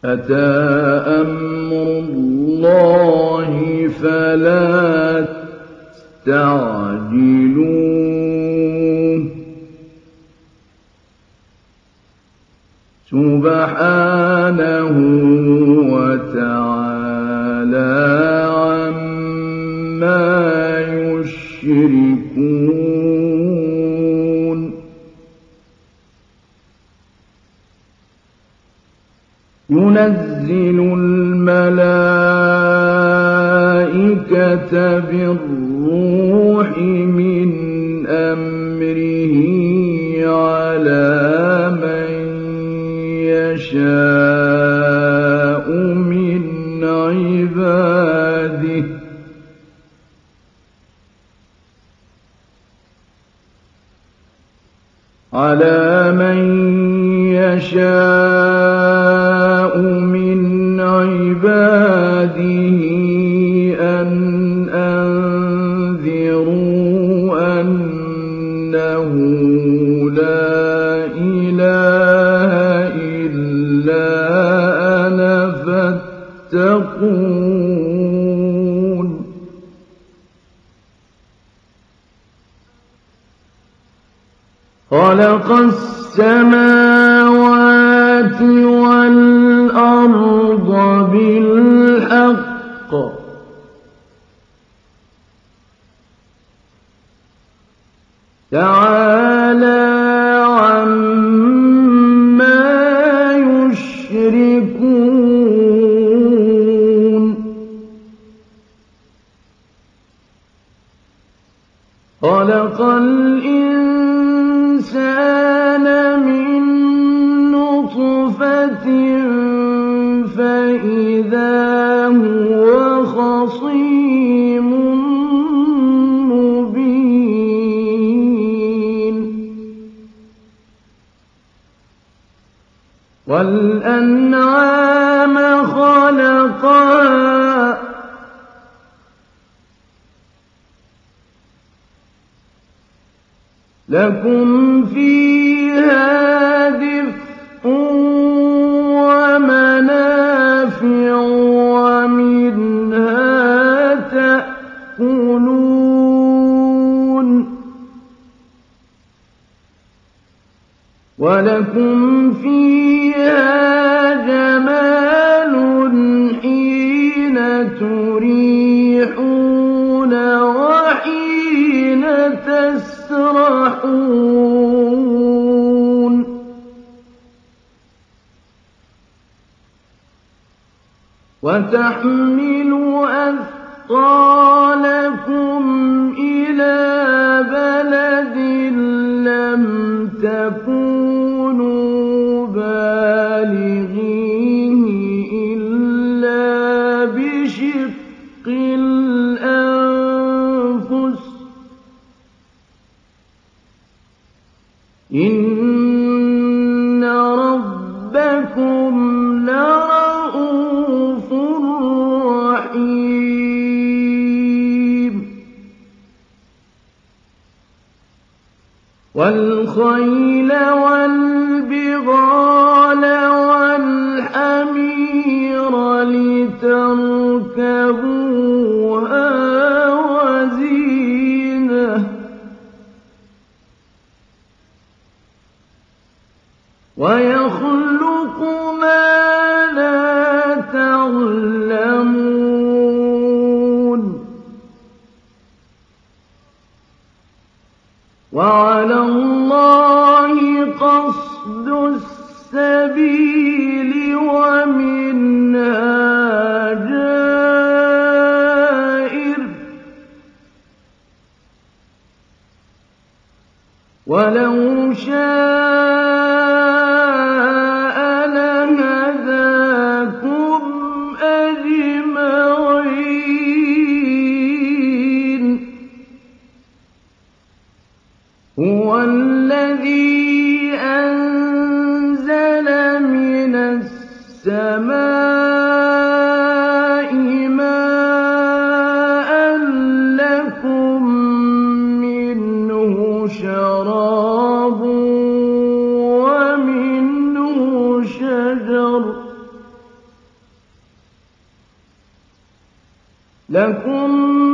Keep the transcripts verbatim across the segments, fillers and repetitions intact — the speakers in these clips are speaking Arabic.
أتى أمر الله فلا تستعجلوه سبحانه وتعالى عما يشركون ينزل الملائكة بالروح من أمره على من يشاء من عباده على من يشاء من عباده أن أنذروا أنه لا إله إلا أنا فاتقون خلق السماوات والأرض بالحق تعالى عما يشركون خلق الإنسان من نطفة فإذا هو خصيم مبين والأنعام خلقها لكم فيها دفء ومنافع ومنها تأكلون ولكم فيها جمال حين تريحون وحين تسرحون وتحمل أثقالكم إلى بلد لم تكونوا بالغيه إلا بشق الأنفس إن ربكم لرءوف رحيم والخيل والبغال والحمير لتركبوها وزينة ويخلق ما لا تعلمون وعلى الله قصد السبيل ومنها جائر ولو شاء لهداكم أجمعين هو الذي أنزل من السماء ماء لكم منه شراب ومنه شجر لكم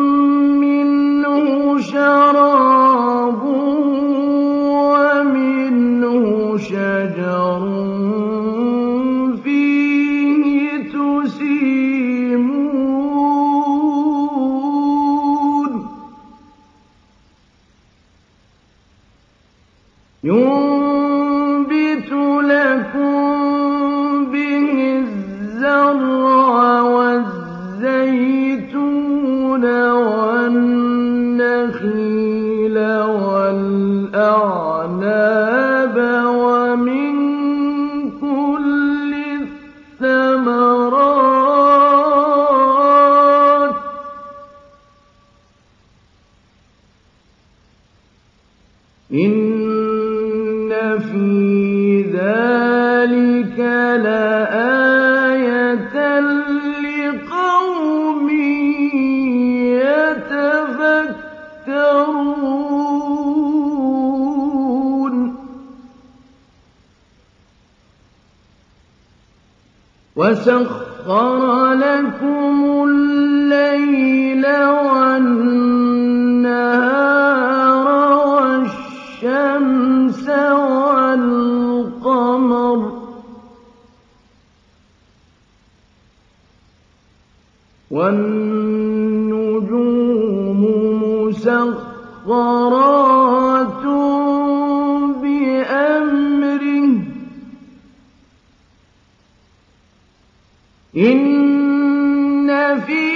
منه شراب ومنه شجر فيه تسيمون ينبت لكم به الزرع والزيتون والنخيل والأعناب ومن كل الثمرات إن في ذلك لآية لقوم يتفكرون وسخر لكم الليل والنهار والشمس والقمر والنجوم مسخرات بأمره إن في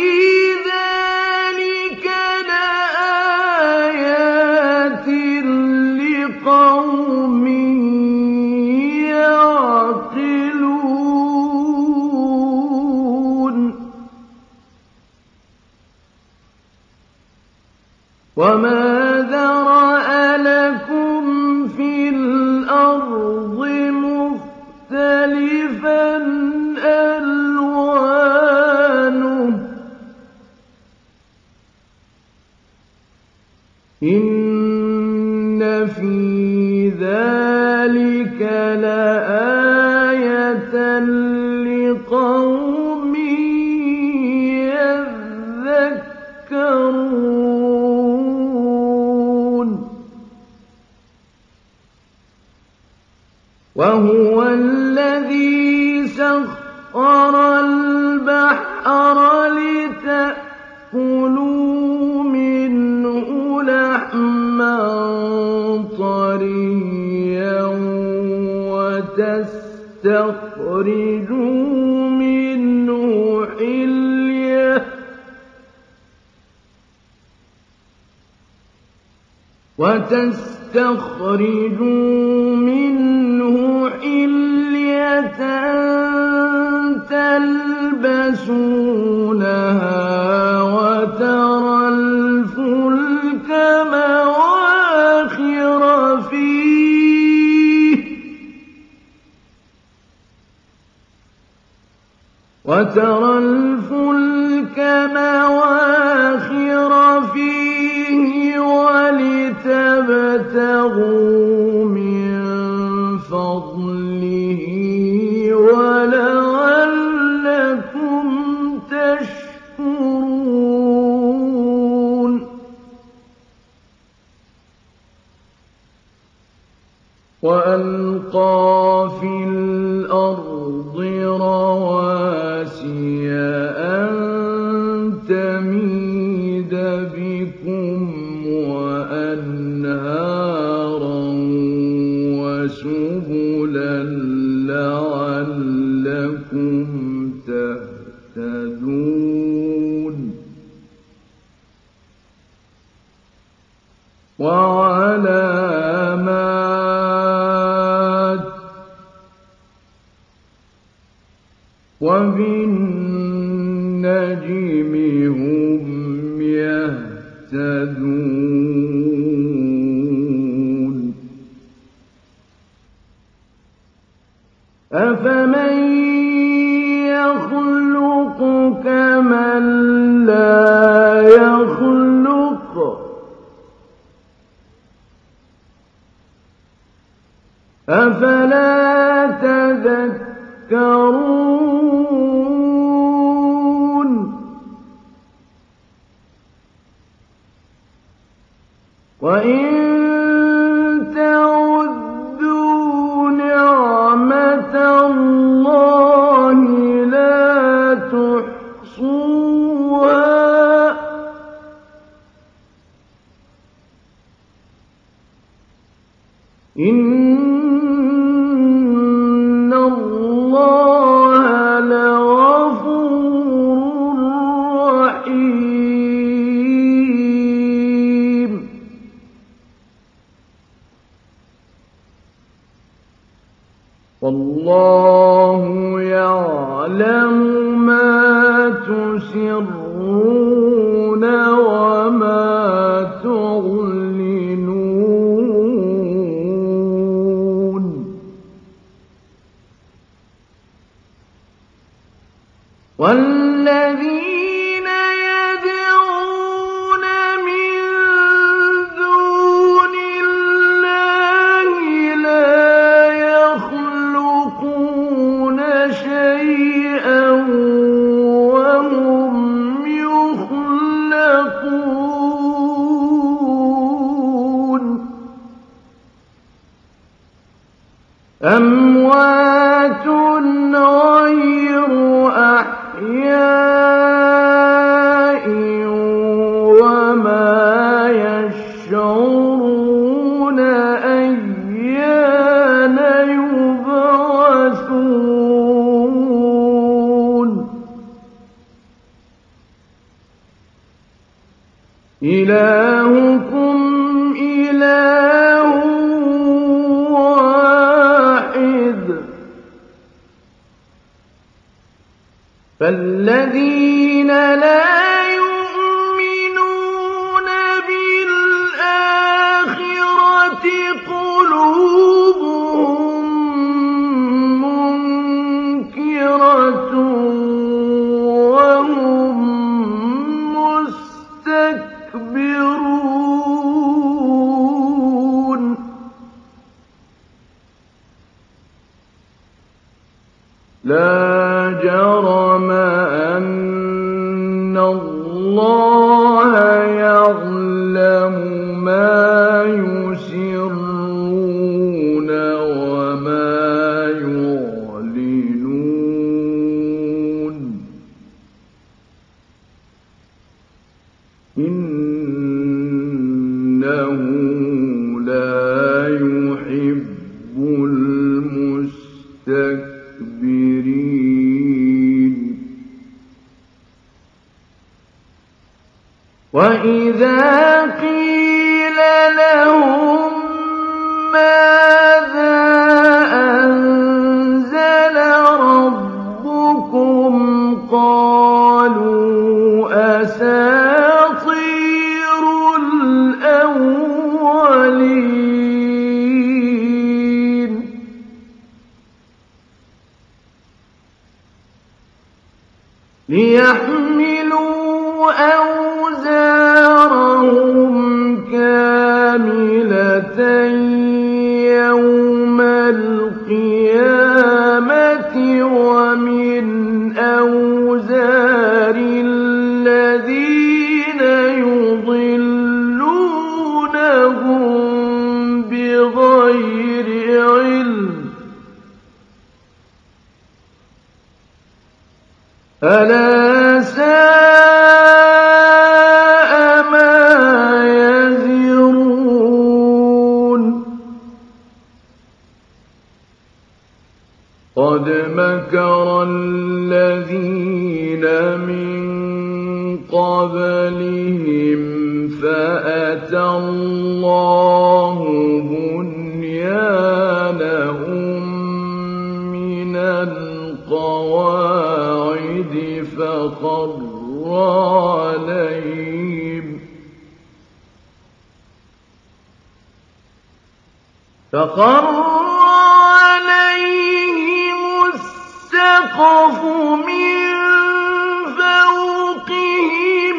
ذلك لآيات لقوم يعقلون وما ذرأ لكم في الأرض مختلفا ألوانه إن في ذلك لآية لقوم يذكرون وهو الذي سخر البحر لتأكلوا منه لحما طريا وتستخرجوا منه حلية وتستخرجوا منه حلية تلبسونها وترى الفلك مواخر فيه وترى الفلك مواخر فيه ولتبتغوا من فضله ولعلكم تشكرون وألقى في الأرض رواسي أن تميد بكم وأنهارا وسبلا لعلكم تهتدون وعلامات وبالنجم هم يهتدون أفمن يخلق كمن لا يخلق أفلا تذكرون وَإِن تَعُدُّوا نِعْمَةَ اللَّهِ لَا تُحْصُوهَا ۗ إِنَّ اللَّهَ لَغَفُورٌ رَّحِيمٌ. وَاللَّهُ يَعْلَمُ مَا تُسِرُّونَ وَمَا تُعْلِنُونَ. وَالَّذِينَ يَدْعُونَ مِن دُونِ اللَّهِ لَا يَخْلُقُونَ شَيْئًا وَهُمْ يُخْلَقُونَ. أَمْوَاتٌ غَيْرُ أَحْيَاءٍ وَمَا يَشْعُرُونَ أَيَّانَ يُبْعَثُونَ. إِلَٰهُكُمْ إِلَٰهٌ وَاحِدٌ، فَالَّذِينَ لَا يُؤْمِنُونَ بِالْآخِرَةِ قُلُوبُهُم مُّنكِرَةٌ وَهُم مُّسْتَكْبِرُونَ. لَا جَرَمَ أَنَّ اللَّهَ يَعْلَمُ مَا يُسِرُّونَ وَمَا يُعْلِنُونَ. إِنَّهُ لَا يُحِبُّ الْمُسْتَكْبِرِينَ. وَإِذَا قِيلَ لَهُم مَّاذَا أَنزَلَ رَبُّكُمْ قَالُوا أَسَاطِيرُ الْأَوَّلِينَ. لِيَحْمِلُوا أَوْزَارَهُمْ كَامِلَةً يَوْمَ الْقِيَامَةِ وَمِنْ أَوْزَارِ الَّذِينَ يُضِلُّونَهُم بِغَيْرِ عِلْمٍ ۗ أَلَا سَاءَ مَا يَزِرُونَ. قَدْ مَكَرَ الَّذِينَ مِن قَبْلِهِمْ فَأَتَى اللَّهُ بُنْيَانَهُم مِّنَ الْقَوَاعِدِ فَخَرَّ عَلَيْهِمْ فَخَرَّ عَلَيْهِمُ السَّقْفُ مِن فَوْقِهِمْ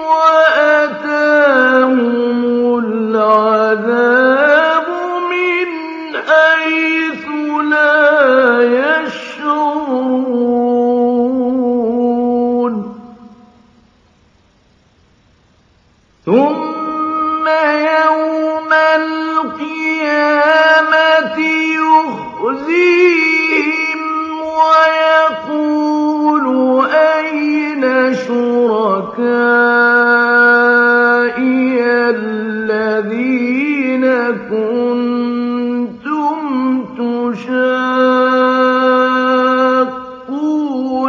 وَأَتَاهُمُ الْعَذَابُ مِنْ حَيْثُ لَا يَشْعُرُونَ. ثُمَّ يَوْمَ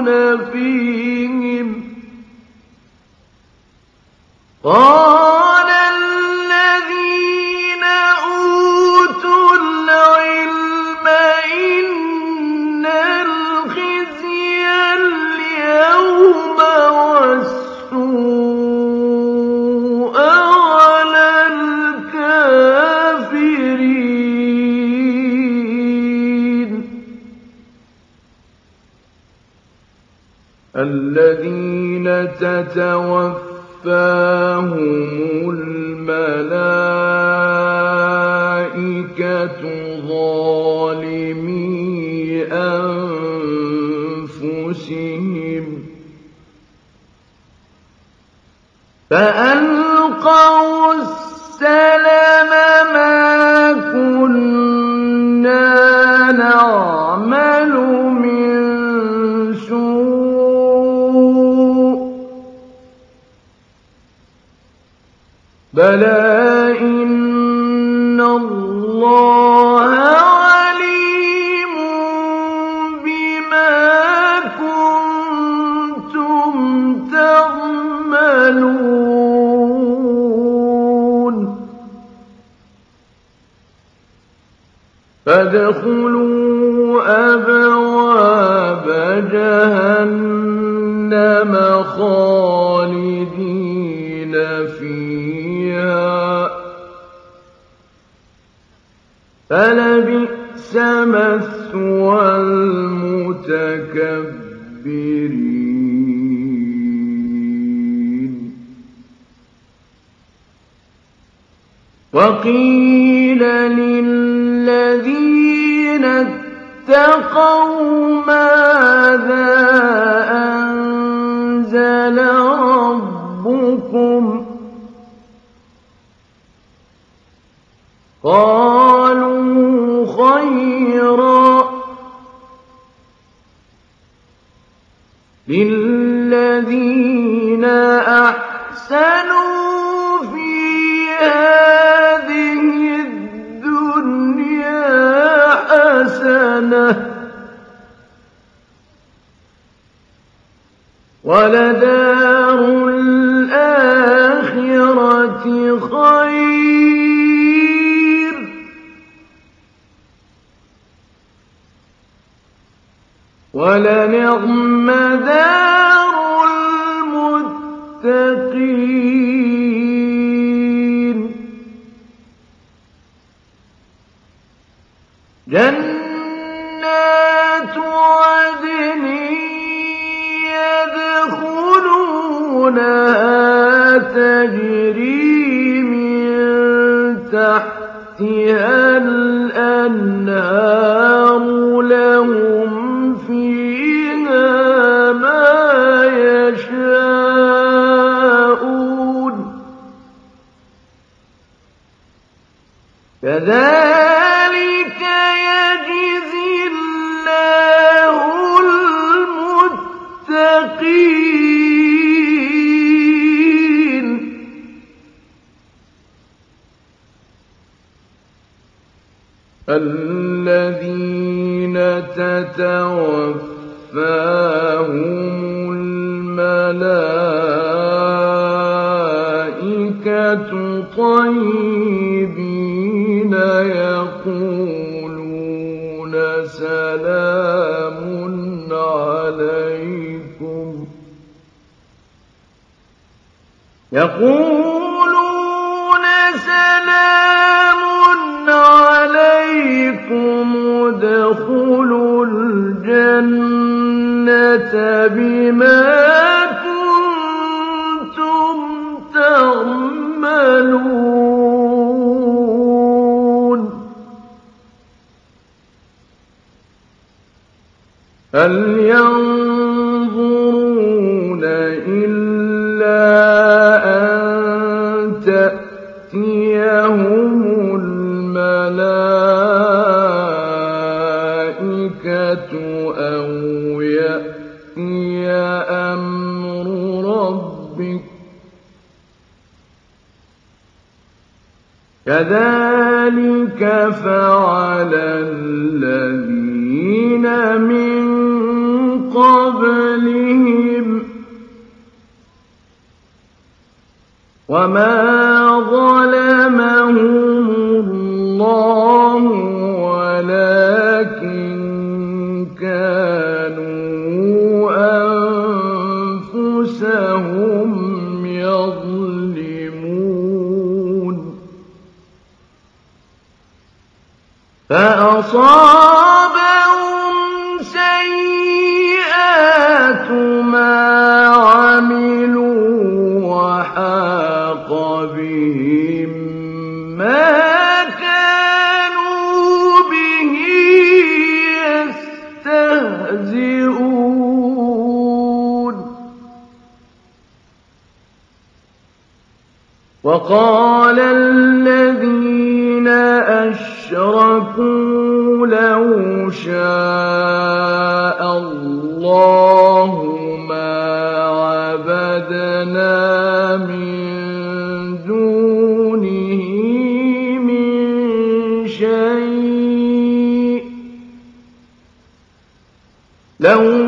فيهم قال الذين أوتوا العلم إن الخزي اليوم والسوء على الكافرين الذين تتوفاهم الملائكة ظالمي أنفسهم فألقوا السلم ما كنا نعمل من سوء بلى إن الله عليم بما كنتم تعملون فادخلوا أبواب جهنم خالدين فيها فلبئس مثوى المتكبرين وقيل للذين اتقوا ماذا أنزل ربكم قالوا خيرا للذين أحسنوا في هذه الدنيا حسنة ولدار الآخرة خير ولنعم دار المتقين جنات عدن يدخلونها تجري من تحتها الأنهار لهم فيها ما يشاءون كذلك يجزي الله المتقين الذين تتوفاهم الملائكة طيبين يقولون سلام عليكم يقولون سلام عليكم ادخلوا الجنة بما كنتم تعملون هل ينظرون إلا أن تأتيهم الملائكة أو يأتي أمر ربك كذلك فعل الذين من قبل وما ظلمهم الله ولكن كانوا أنفسهم يظلمون فأصابهم سيئات ما عملوا وحاق بهم ما كانوا به يستهزئون وقال الذين أشركوا لو شاء الله ما عبدنا من دونه من شيء لو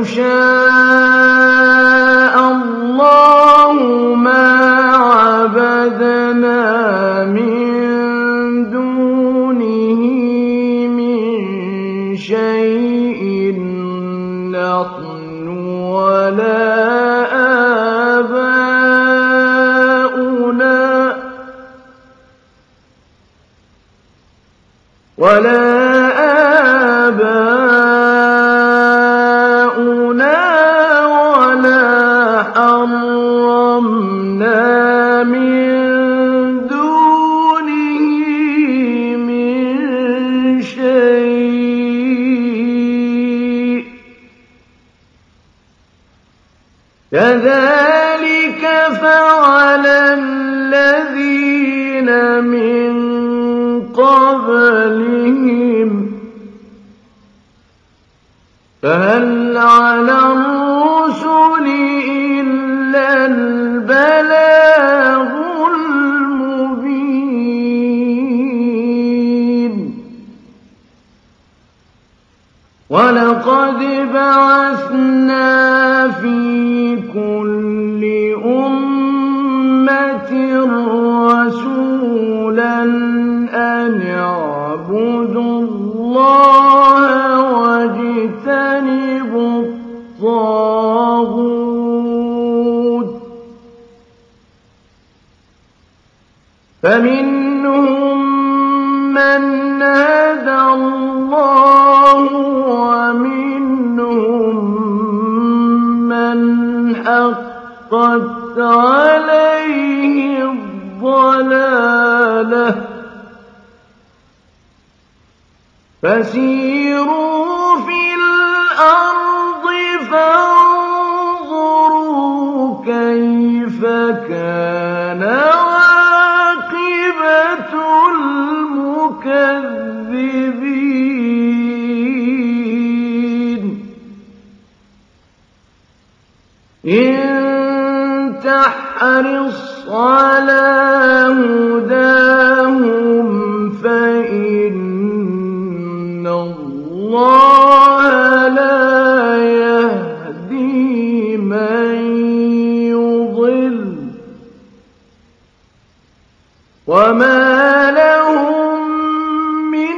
شاء الله ما عبدنا من دونه من شيء نحن ولا آباؤنا ولا آباؤنا ولا حرمنا من دونه من شيء كذلك فعل الذين من قبلهم فهل على الرسل إلا البلاغ المبين ولقد بعثنا في كل أمة رسولا أن اعبدوا الله واجتنبوا الطاغوت فمنهم من هدى الله ومنهم من حقت عليه الضلالة فسيروا في الأرض فانظروا كيف كان عاقبة المكذبين إن تحرص على هداهم فإن الله لا يهدي من يضل وما لهم من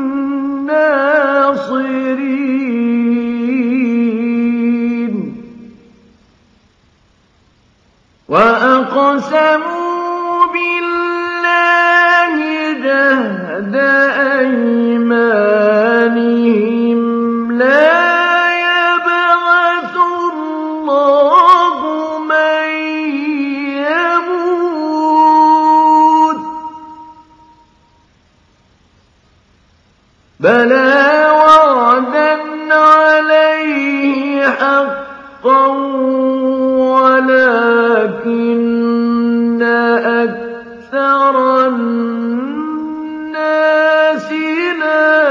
ناصرين وأقسموا بالله جهد أيمانهم لا يبعث الله من يموت بلى وعدا عليه حقا ولكن أكثر الناس لا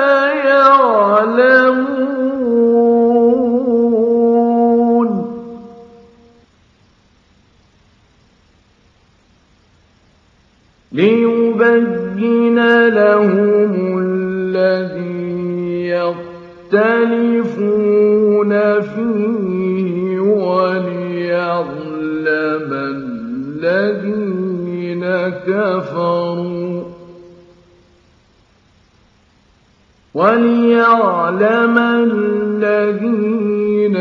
يعلمون ليبين لهم الذي يختلفون فيه وليعلم الذين كفروا وَلِيَعْلَمَ الَّذِينَ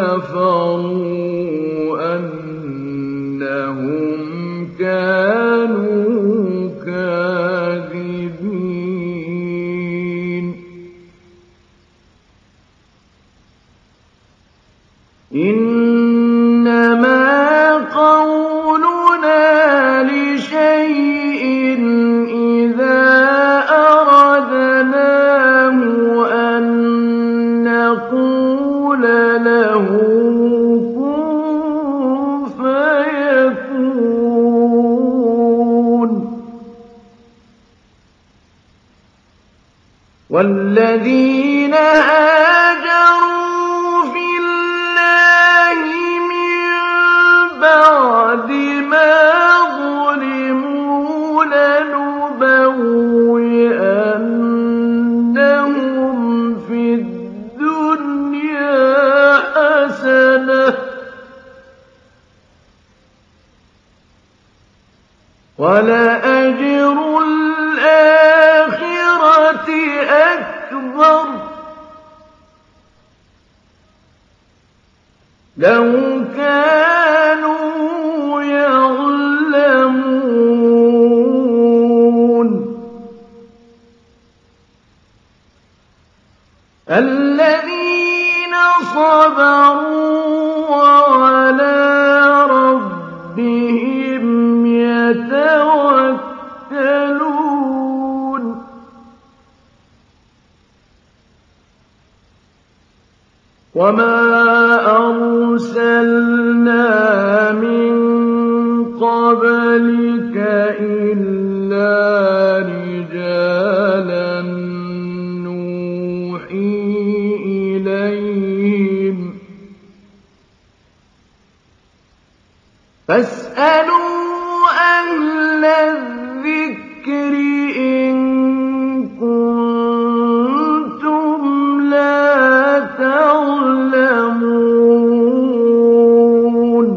كَفَرُوا أَنَّهُمْ كَانُوا كَاذِبِينَ إِنَّمَا قَوْلُنَا لِشَيْءٍ إِذَا أَرَدْنَاهُ أَن نَّقُولَ لَهُ كُن فَيَكُونُ وَالَّذِينَ هَاجَرُوا فِي اللَّهِ مِن بَعْدِ مَا ظُلِمُوا لَنُبَوِّئَنَّهُمْ فِي الدُّنْيَا حَسَنَةً ۖ وَلَأَجْرُ الْآخِرَةِ أَكْبَرُ ۚ لَوْ كَانُوا يَعْلَمُونَ الَّذِينَ صَبَرُوا وَعَلَىٰ رَبِّهِمْ يَتَوَكَّلُونَ وَمَا أَرْسَلْنَا مِن قَبْلِكَ إِلَّا رِجَالًا نُّوحِي إِلَيْهِمْ ۖ فَاسْأَلُوا أَهْلَ الذِّكْرِ إِن كُنتُمْ لَا تَعْلَمُونَ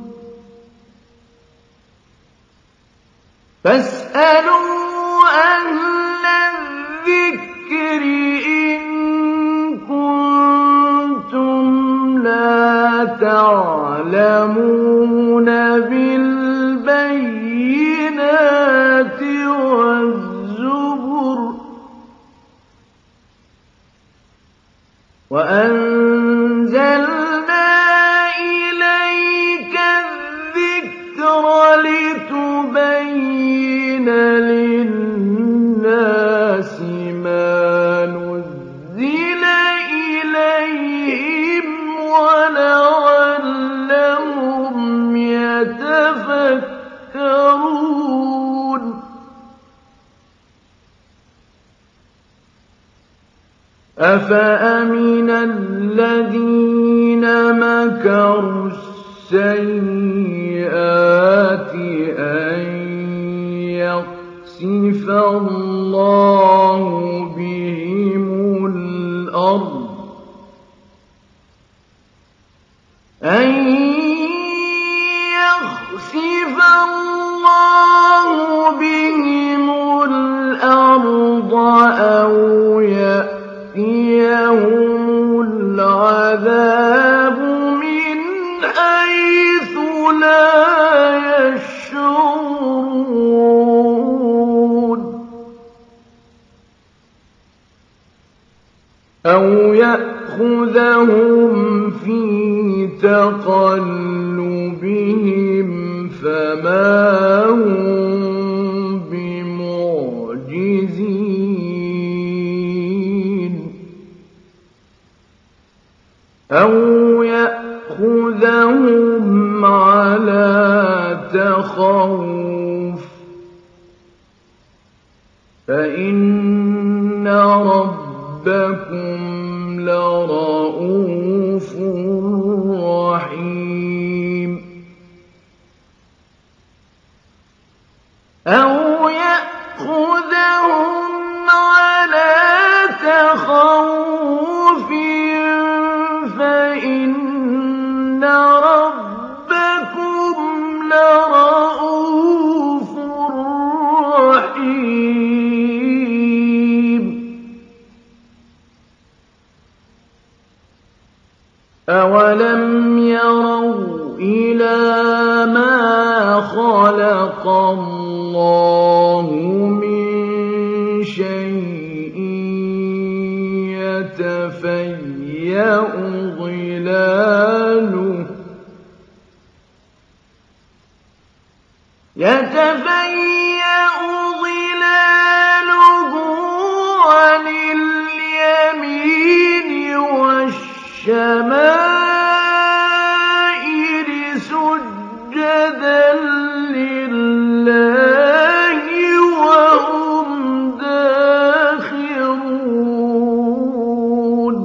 فَاسْأَلُوا أَهْلَ الذِّكْرِ إِن كُنتُمْ لَا تَعْلَمُونَ بِالْبَيِّنَاتِ وَالزُّبُرِ ۗ وَأَنزَلْنَا إِلَيْكَ الذِّكْرَ لِتُبَيِّنَ لِلنَّاسِ مَا نُزِّلَ إِلَيْهِمْ وَلَعَلَّهُمْ يَتَفَكَّرُونَ أَفَأَمِنَ الَّذِينَ مَكَرُوا السَّيِّئَاتِ أَن يَخْسِفَ اللَّهُ بِهِمُ الْأَرْضَ أَن يَخْسِفَ اللَّهُ بِهِمُ الْأَرْضَ أَوْ يَأْتِيَهُمُ الْعَذَابُ مِنْ حَيْثُ لَا يَشْعُرُونَ أَوْ يَأْخُذَهُمْ فِي تَقَلُّبِهِمْ فَمَا هُم بِمُعْجِزِينَ أَوْ يَأْخُذَهُمْ عَلَىٰ تَخَوُّفٍ فَإِنَّ رَبَّكُمْ لَرَءُوفٌ رَّحِيمٌ أَوْ يَأْخُذَهُمْ عَلَىٰ تَخَوُّفٍ فَإِنَّ رَبَّكُمْ لَرَءُوفٌ يروا إلى ما خلق الله من شيء يتفيأ ظلاله يتفيأ ظلاله عن اليمين والشمائل سجدا لله وهم داخرون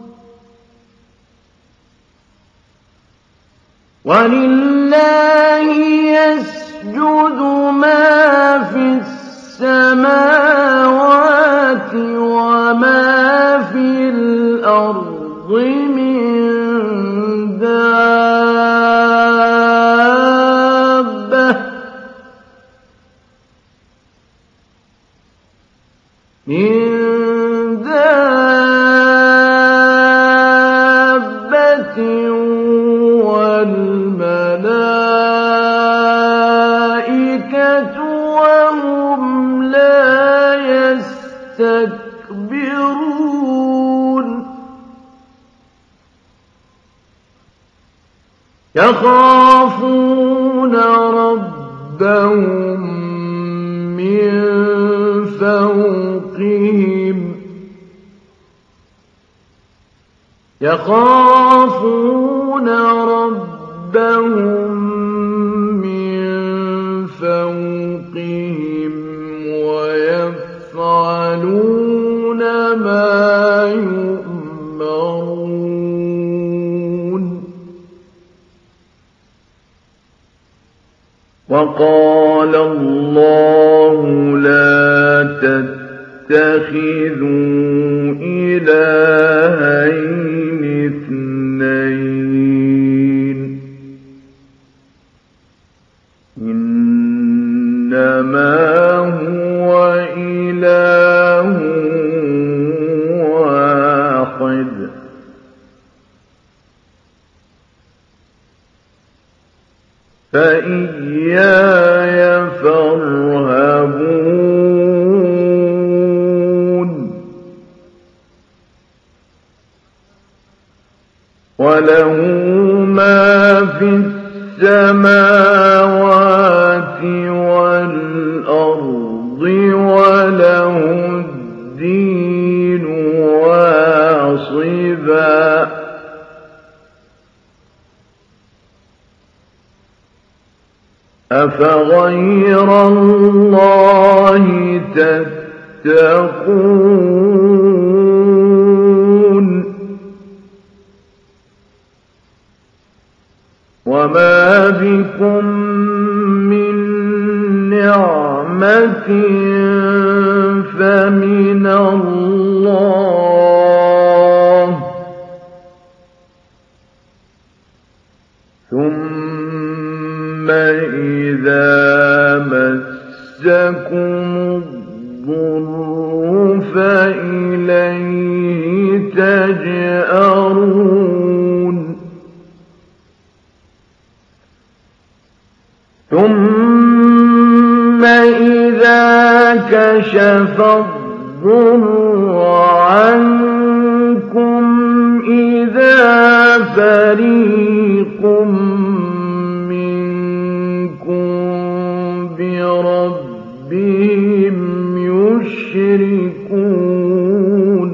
ولله يسجد ما في السماوات وما في الأرض من دابة من دابة والملائكة وهم لا يستكبرون يخافون ربهم من فوقهم يخافون ربهم من فوقهم ويفعلون ما يؤمرون وقال الله لا تتخذوا إلهين اثنين إنما هو إله واحد فإياي فارهبون وله ما في السماوات والأرض وله الدين واصبا أفغير الله تتقون وما بكم من نعمة فمن الله ثم إذا مسكم الضر فإليه تجأرون ثم إذا كشف الضر عنكم إذا فريق منكم بربهم يشركون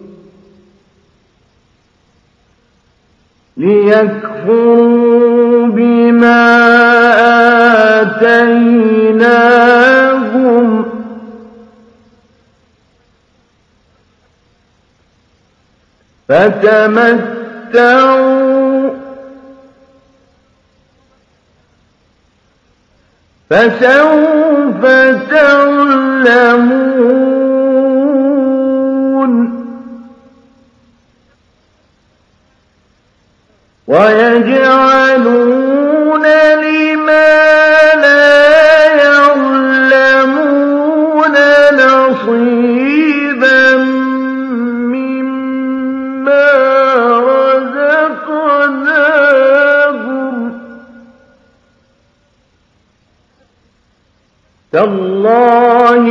ليكفروا بما آتيناهم فتمتعوا فسوف تعلمون ويجعلون لما لا يعلمون نصيبا مما رزقناهم تالله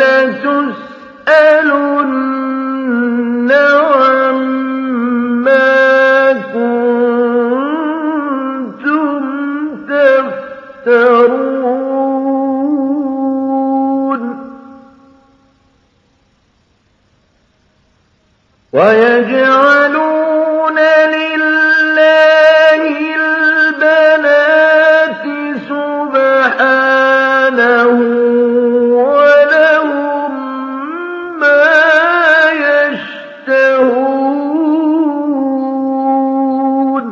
لتسألن عما كنتم تفترون ويجعلون لله البنات سبحانه ولهم ما يشتهون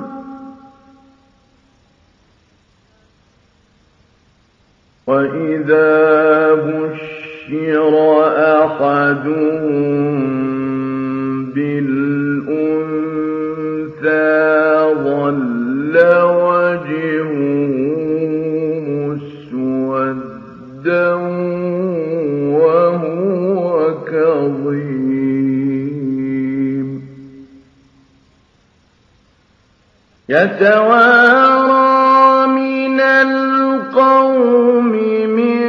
وإذا بشر أحدهم بالأنثى ظل وجهه مسودا وهو كظيم يتوارى من القوم من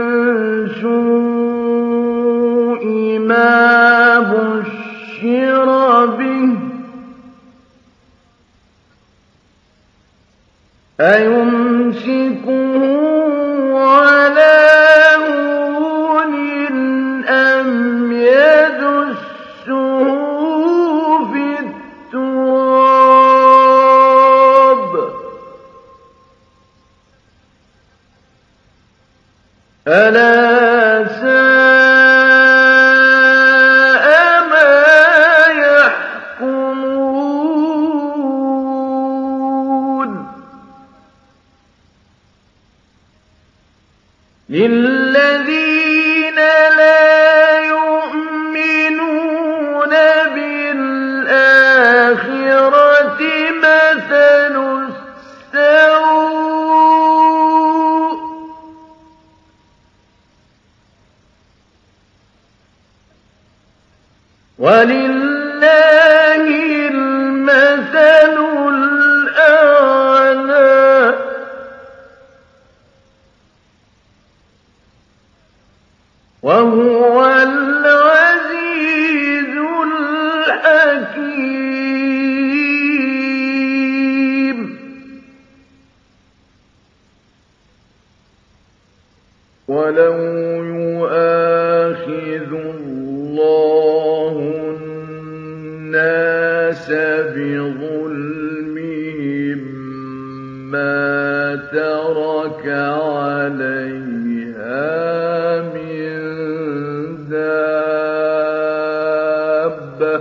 سوء ما بشر به أيمسكه على هون أم يدسه في التراب ألا ساء ما يحكمون للذين لا يؤمنون بالآخرة مثل السوء ولله المثل الأعلى وهو العزيز الحكيم ولو يؤاخذ الله الناس بظلمهم ما ترك عليها من دابة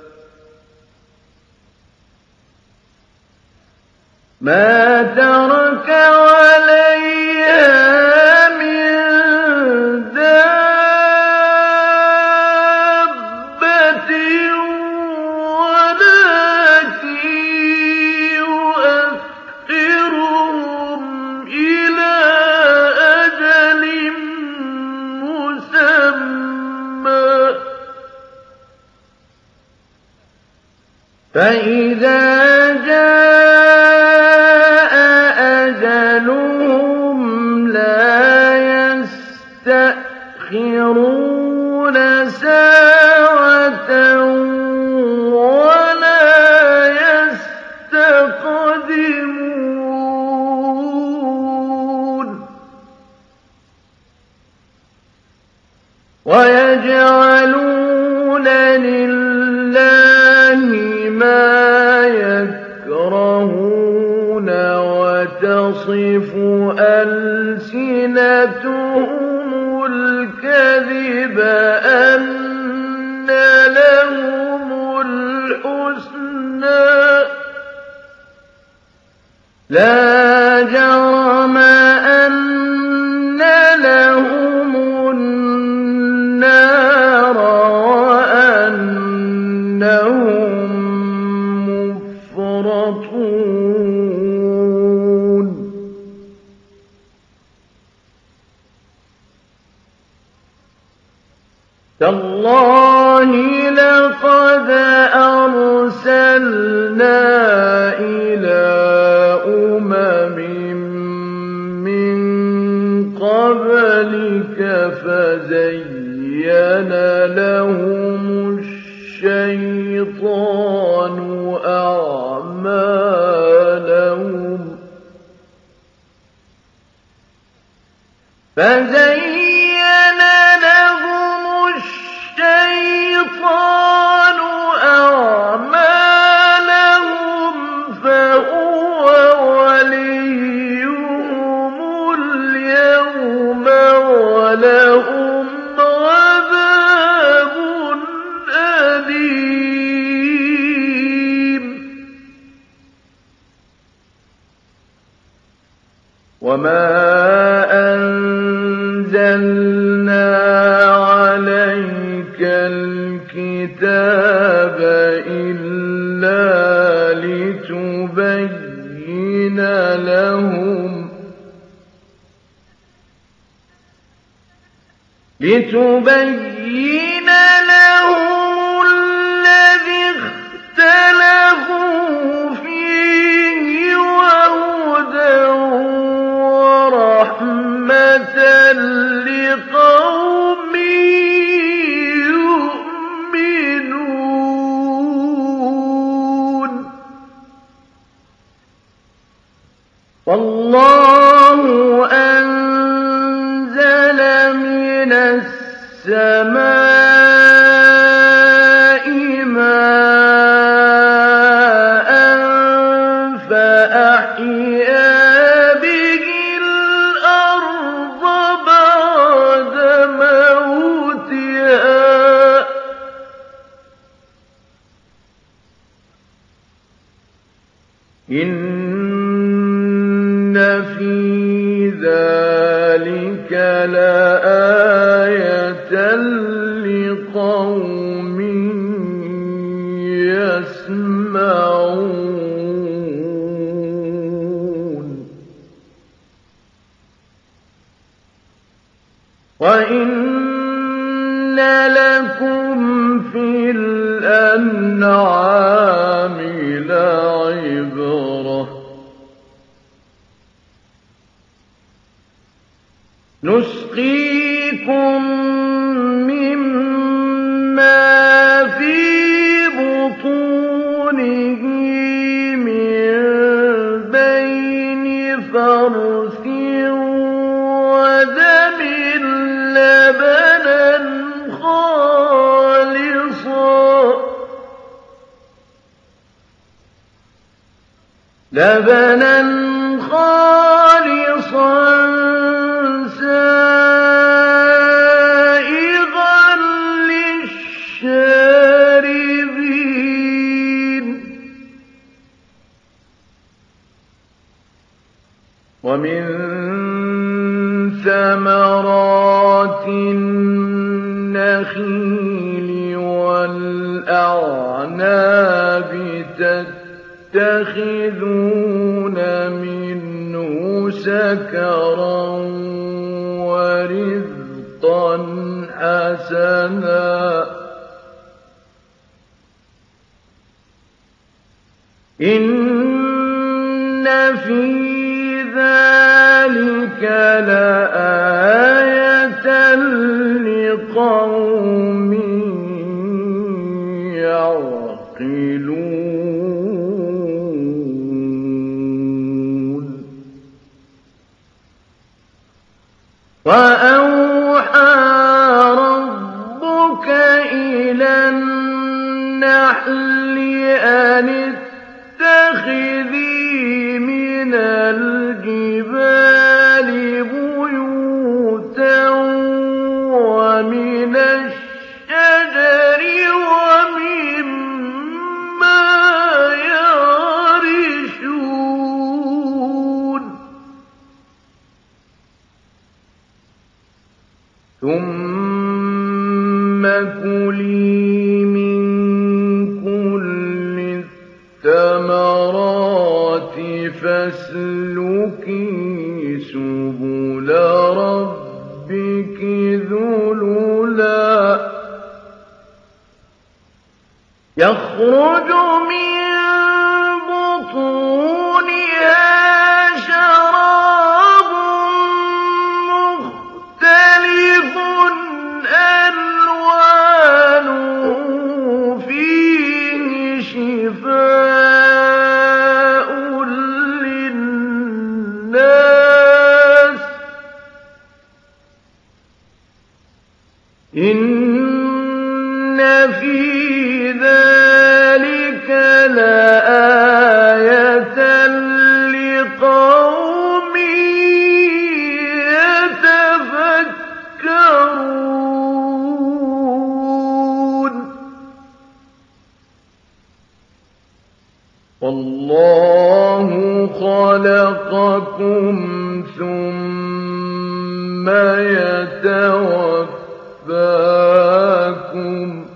ما ترك عليها فإذا جاء أجلهم لا يستأخرون ساعة ولا يستقدمون ويجعلون لله ما يكرهون وتصف ألسنتهم الكذب أن لهم الحسنى لا جرم أن لهم النار وأنهم مفرطون تالله لقد أرسلنا إلى أمم من قبلك فزين لهم الشيطان أعمالهم فهو وليهم اليوم ولهم عذاب أليم. وما أنزلنا عليك الكتاب إلا لتبين لهم لتبين لهم الذي اختلفوا فيه وهدى ورحمة لقوم يؤمنون. والله أنزل من السماء ماء فأحيا به الأرض بعد موتها إن في ذلك لآية لقوم يسمعون. وإن لكم في الأنعام لعبرة نسقيكم مما في بطونه من بين فرث ودم لبنا خالصا لبنا خالصا سائغا للشاربين. ومن ثمرات النخيل والأعناب تتخذون منه سكرا ورزقا حسنا إن في ذلك لآية لقوم يعقلون. وأوحى ربك إلى النحل أن اتخذي من الجبال بيوتا ومن الشجر ومما يعرشون ثم كلي من كل الثمرات فاسلكي سبل ربك ذللا يخرج من بطونها شراب مختلف ألوانه فيه شفاء للناس إِنَّ فِي ذَٰلِكَ لَآيَةً لِّقَوْمٍ يَتَفَكَّرُونَ وَاللَّهُ خَلَقَكُمْ ثُمَّ يَتَوَفَّاكُمْ ۚ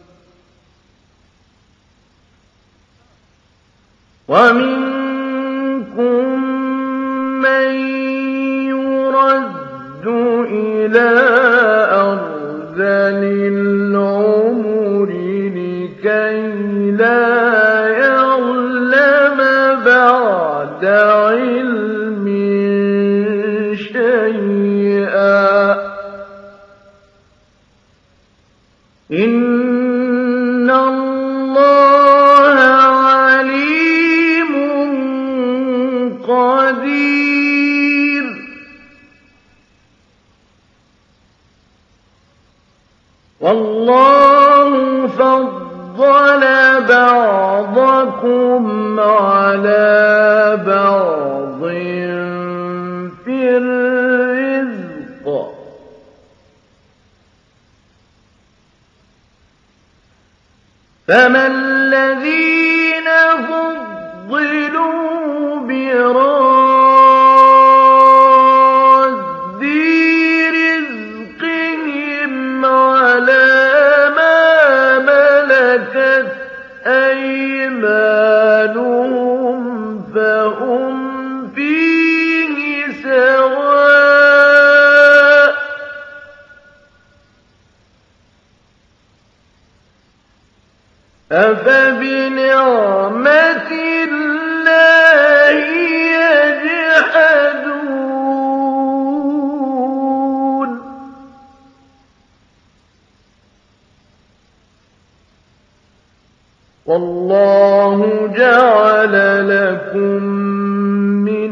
وَمِنكُم مَّن يُرَدُّ إِلَىٰ أَرْذَلِ الْعُمُرِ لِكَيْ لَا يَعْلَمَ بَعْدَ عِلْمٍ شَيْئًا ۚ إِنَّ اللَّهَ عَلِيمٌ قَدِيرٌ وَاللَّهُ فَضَّلَ بَعْضَكُمْ عَلَىٰ بَعْضٍ فِي الرِّزْقِ ۚ فَمَا الَّذِينَ فُضِّلُوا بِرَادِّي رِزْقِهِمْ عَلَىٰ مَا مَلَكَتْ أَيْمَانُهُمْ فَهُمْ فِيهِ سَوَاءٌ ۚ أَفَبِنِعْمَةِ اللَّهِ يَجْحَدُونَ وَاللَّهُ جَعَلَ لَكُم مِّنْ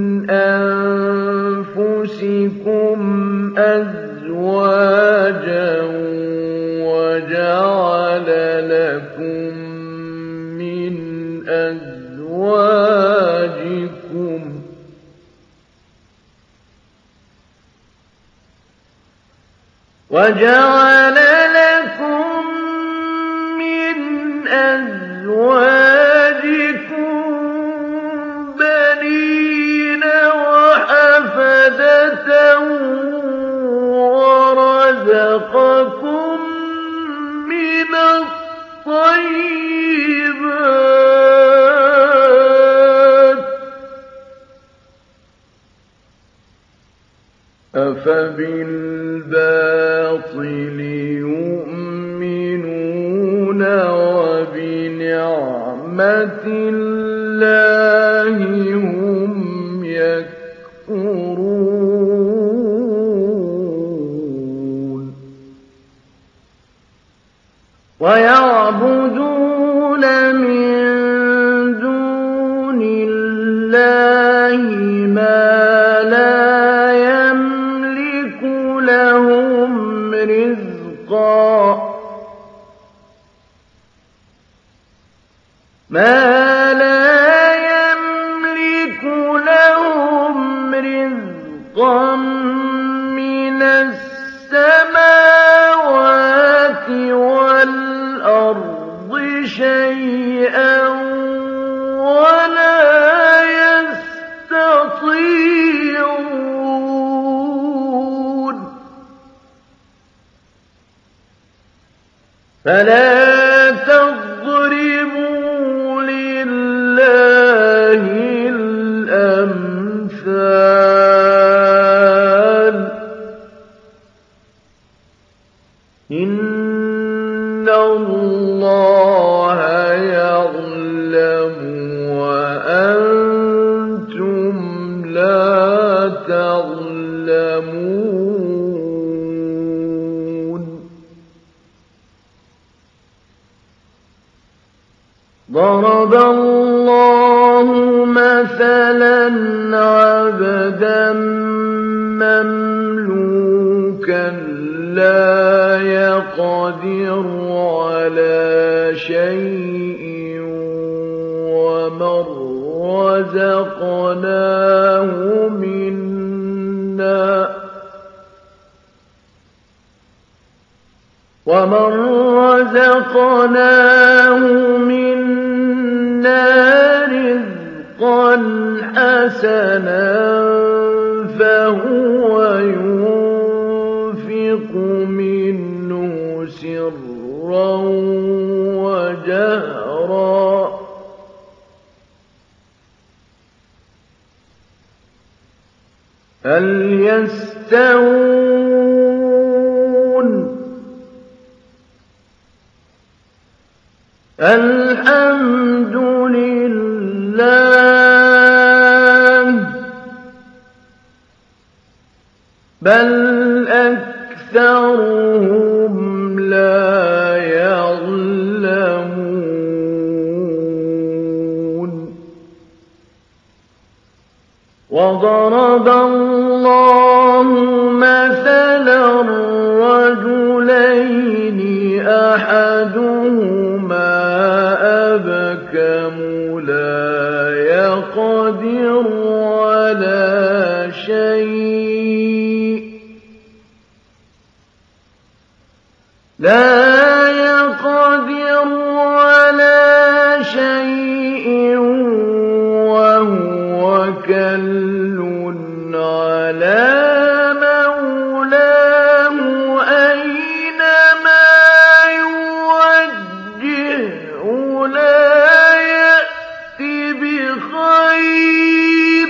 أَنفُسِكُمْ أَزْوَاجًا وَجَعَلَ لَكُم مِّنْ أَزْوَاجِكُمْ وَجَعَلَ لَكُم مِّنْ أَزْوَاجِكُم بَنِينَ وَحَفَدَةً وَرَزَقَكُم مِّنَ الطَّيِّبَاتِ ۚ أَفَبِالْبَاطِلِ يُؤْمِنُونَ وَبِنِعْمَةِ اللَّهِ هُمْ يَكْفُرُونَ وَيَعْبُدُونَ مِن دُونِ اللَّهِ مَا لَا يَمْلِكُ لَهُمْ رِزْقًا مَا لَا يَمْلِكُ لَهُمْ رِزْقًا مِّنَ السَّمَاوَاتِ وَالْأَرْضِ شَيْئًا وَلَا يَسْتَطِيعُونَ فَلَا تَضْرِبُوا لِلَّهِ الْأَمْثَالَ ۚ إِنَّ اللَّهَ يَعْلَمُ وَأَنتُمْ لَا تَعْلَمُونَ ضَرَبَ اللَّهُ مَثَلًا عَبْدًا مَّمْلُوكًا لَّا يقدر على شيء ومن رزقناه منا ومن رزقناه منا رزقا حسنا فهو ينفق منه سرا وجهرا هل يستوون الحمد لله بل أكثرهم لا يعلمون وضرب الله مثلا رجلين أحدهما أبكم لا يقدر على شيء لا يقدر على شيء وهو كل على مولاه أينما يوجهه لا يأتي بخير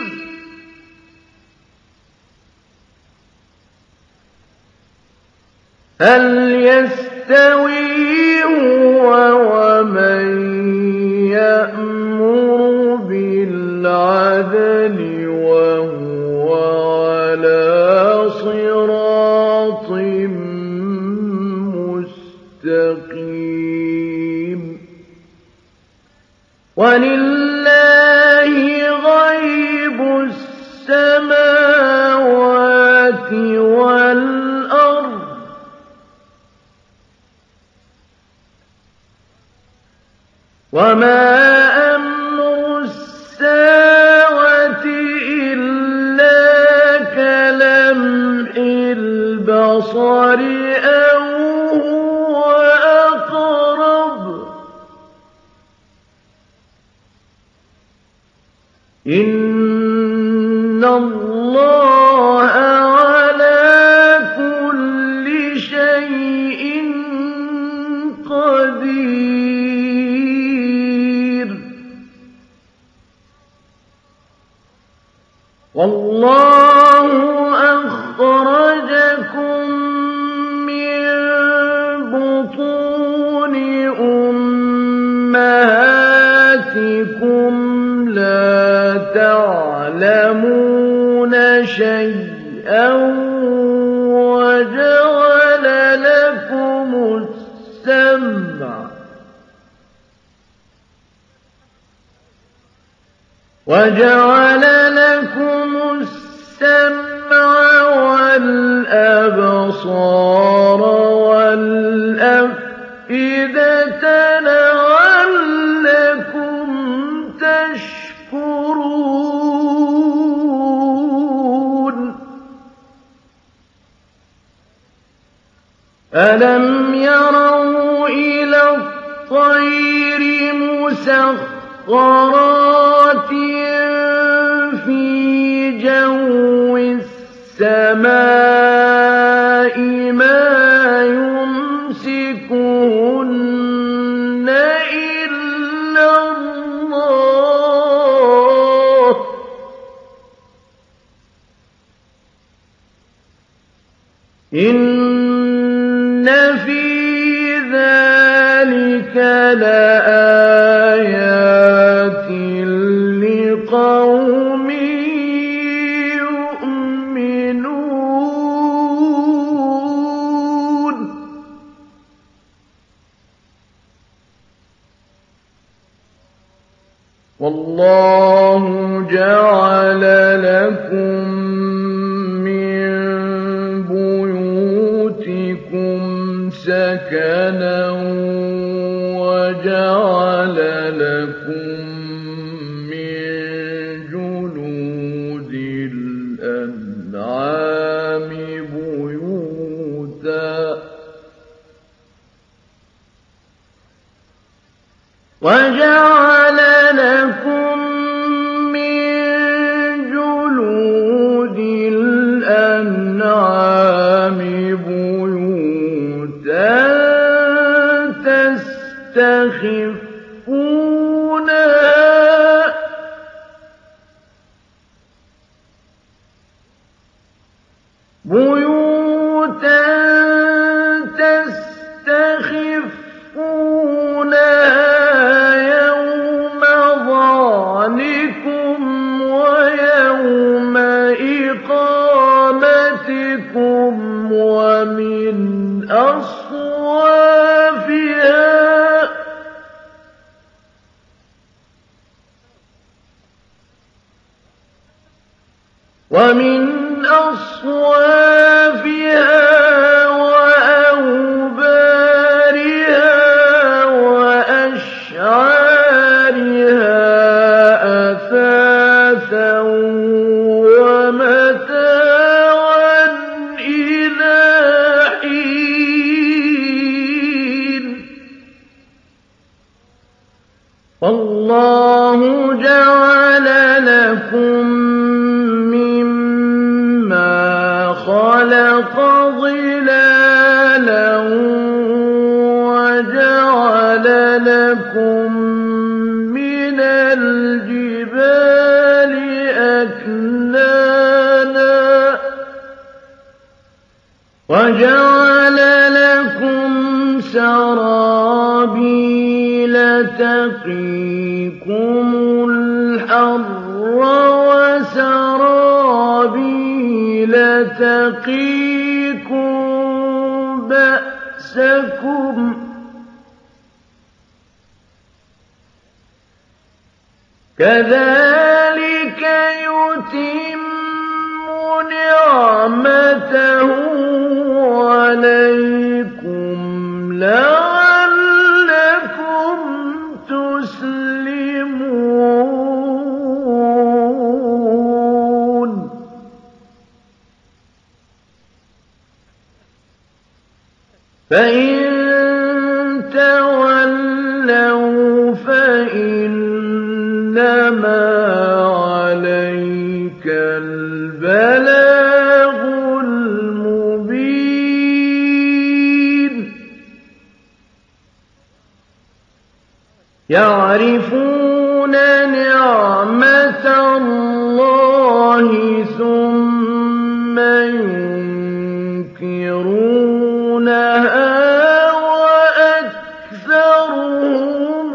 هل يستوي هو ومن يأمر بالعدل وهو على صراط مستقيم ولله غيب السماوات والأرض وما أمر الساعة إلا كلمح البصر أو هو أقرب إن الله على كل شيء قدير والله أخرجكم من بطون أمهاتكم لا تعلمون شيئا وجعل لكم السمع وجعل لكم السمع والأبصار والأفئدة لعلكم تشكرون ألم يروا إلى الطير مسخرات في جو السماء ما يمسكهن إلا الله إن في ذلك لآيات لقوم يؤمنون والله جعل لكم من بيوتكم سكنا بُيُوتًا تَسْتَخِفُّونَهَا يَوْمَ ظَعْنِكُمْ وَيَوْمَ إِقَامَتِكُمْ وَمِنْ أَصْوَافِهَا وَمِنْ أَصْوَافِهَا وَأَوْبَارِهَا وَأَشْعَارِهَا أَثَاثًا وَمَتَاعًا إِلَىٰ حِينٍ وَاللَّهُ جَعَلَ لَكُم خَلَقَ ظِلَالًا وَجَعَلَ لَكُم مِّنَ الْجِبَالِ أَكْنَانًا وَجَعَلَ لَكُمْ سَرَابِيلَ تَقِيكُمُ الْحَرَّ وَسَرَابِيلَ تَقِيكُم بَأْسَكُمْ ۚ كَذَٰلِكَ يُتِمُّ نِعْمَتَهُ عَلَيْكُمْ لَعَلَّكُمْ تُسْلِمُونَ فَإِن تَوَلَّوْا فَإِنَّمَا عَلَيْكَ الْبَلَاغُ الْمُبِينُ يَعْرِفُونَ نِعْمَتَ اللَّهِ ثُمَّ يُنكِرُونَهَا وَأَكْثَرُهُمُ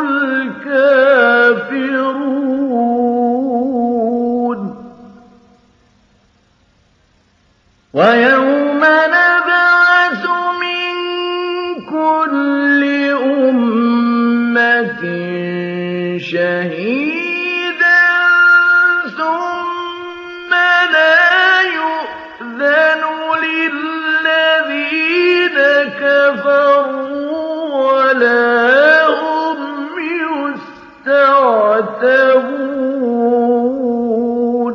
الْكَافِرُونَ وَيَوْمَ نَبْعَثُ مِن كُلِّ أُمَّةٍ شَهِيدًا ثُمَّ لَا يُؤْذَنُ لِلَّذِينَ كَفَرُوا وَلَا هُمْ يُسْتَعْتَبُونَ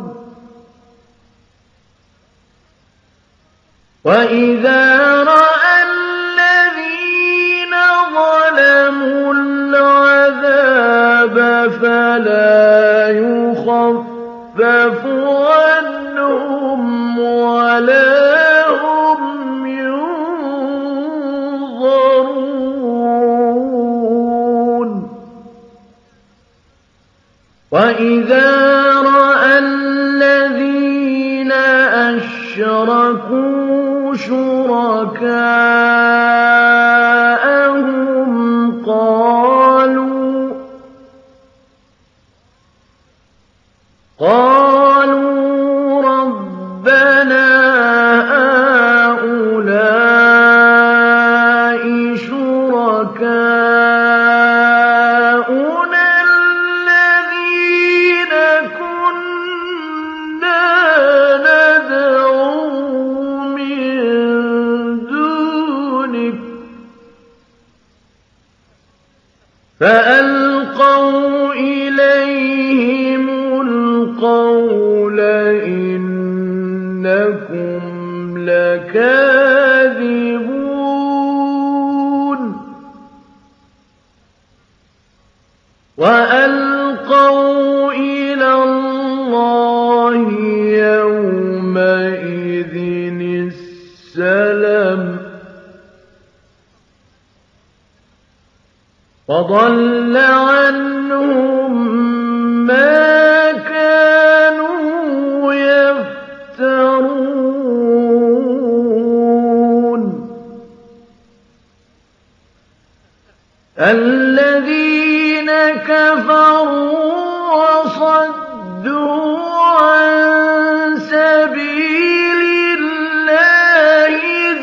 وَإِذَا رَأَى الَّذِينَ ظَلَمُوا الْعَذَابَ فَلَا يُخَفَّفُ عَنْهُمْ وَلَا هُمْ يُنظَرُونَ وَإِذَا رَأَى الَّذِينَ أَشْرَكُوا شُرَكَاءَهُمْ قَالُوا قَالُوا رَبَّنَا هَٰؤُلَاءِ شُرَكَاؤُنَا الَّذِينَ كُنَّا نَدْعُو مِن دُونِكَ فَأَلْقَوْا إِلَيْهِمُ الْقَوْلَ إِنَّكُمْ لَكَاذِبُونَ وَأَلْقَوْا إِلَى اللَّهِ يَوْمَئِذٍ السَّلَمَ وَضَلَّ عَنْهُم مَّا كَانُوا يَفْتَرُونَ الذين كفروا وصدوا عن سبيل الله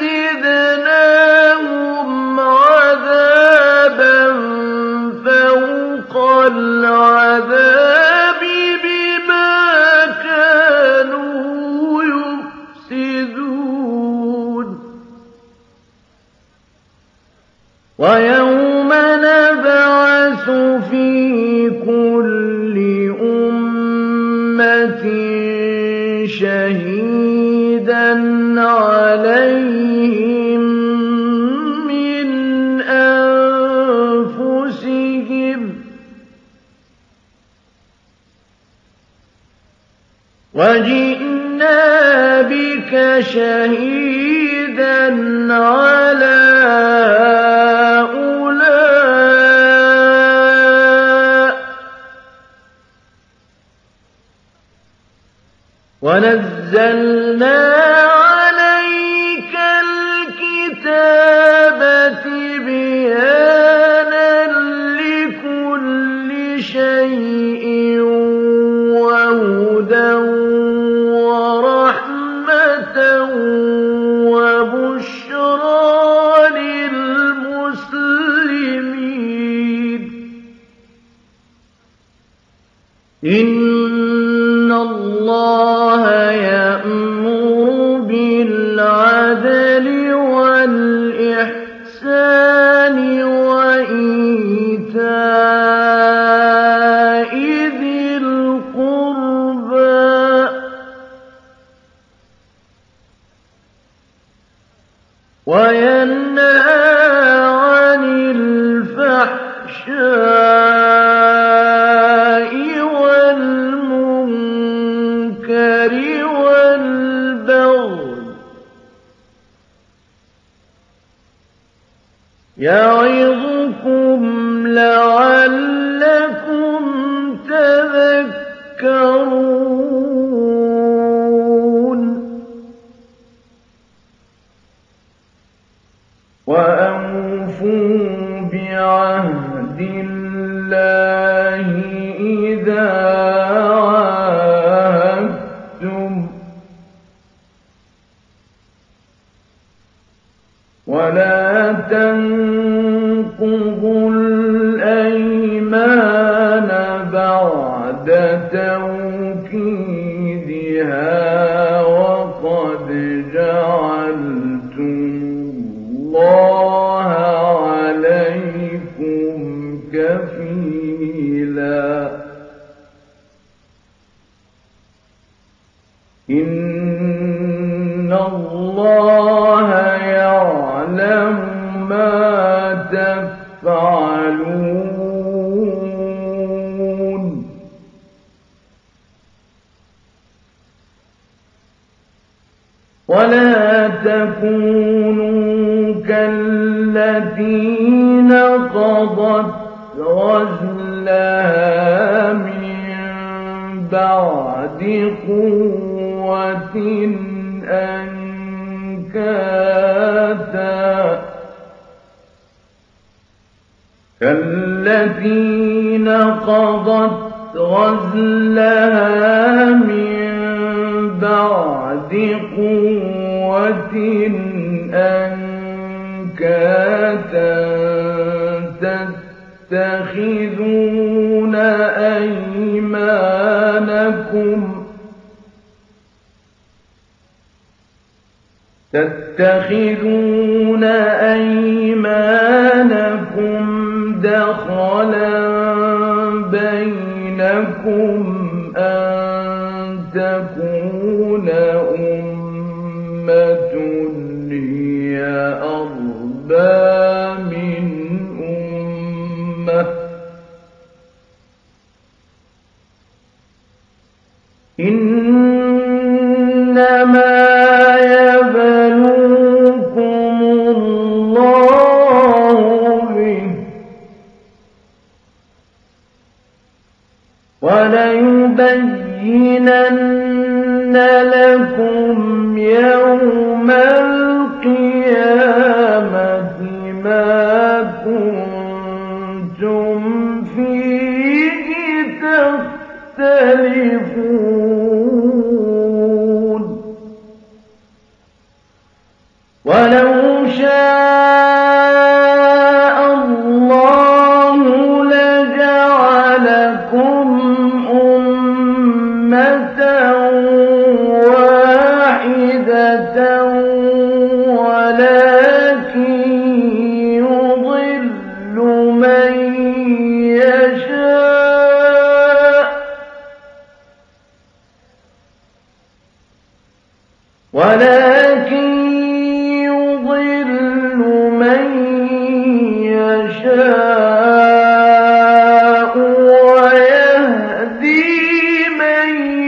زدناهم عذابا فوق العذاب بما كانوا يفسدون ويوم نبعث في كل أمة شهيدا عليهم من أنفسهم وجئنا بك شهيدا على ونزلنا عليك الكتاب تبيانا لكل شيء وهدى ورحمة وبشرى للمسلمين إن الله يأمر بالعدل والإحسان وإيتاء ذي القربى وينهى عن الفحشاء والبغي يعظكم لعلكم تذكرون وأوفوا بعهد الله إذا عاهدتم ولا تنقضوا الأيمان بعد توكيدها وقد جعلتم الله عليكم كفيلا إن الله يعلم ما تفعلون ولا تكونوا كالتي نقضت غزلها من بعد قوة أنكاثا كالتي نقضت غزلها من بعد قوة أنكاثا تتخذون أيمانكم تتخذون أيمانكم دخلا بينكم أن تكون أمة هي أربى من أمة إنما يبلوكم الله به وليبينن لكم يوم القيامة ما كنتم ولكن يضل من يشاء ويهدي من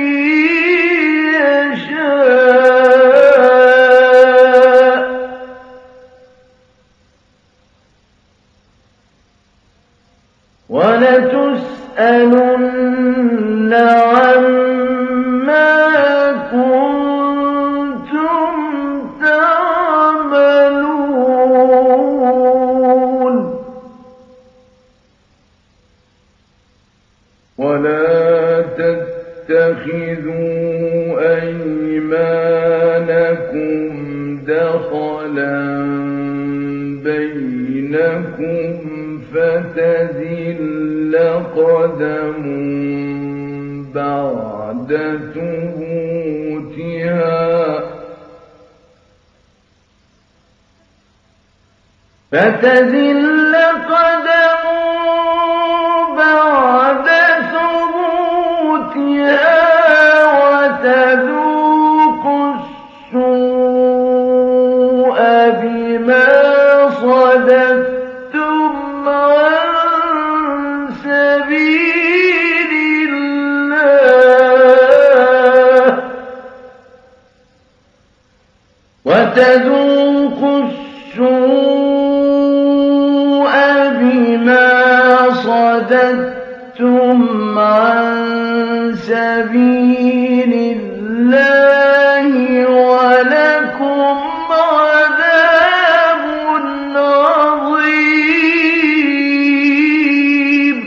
يشاء ولتسألن عما كنتم تعملون ولا تتخذوا أيمانكم دخلا بينكم فتزل قدم بعد ثبوتها فتزل قدم بعد ثبوتها وتذوق السوء بما صددتم عن سبيل الله وتذوق السوء بما صددتم عن سبيل الله ولكم عذاب عظيم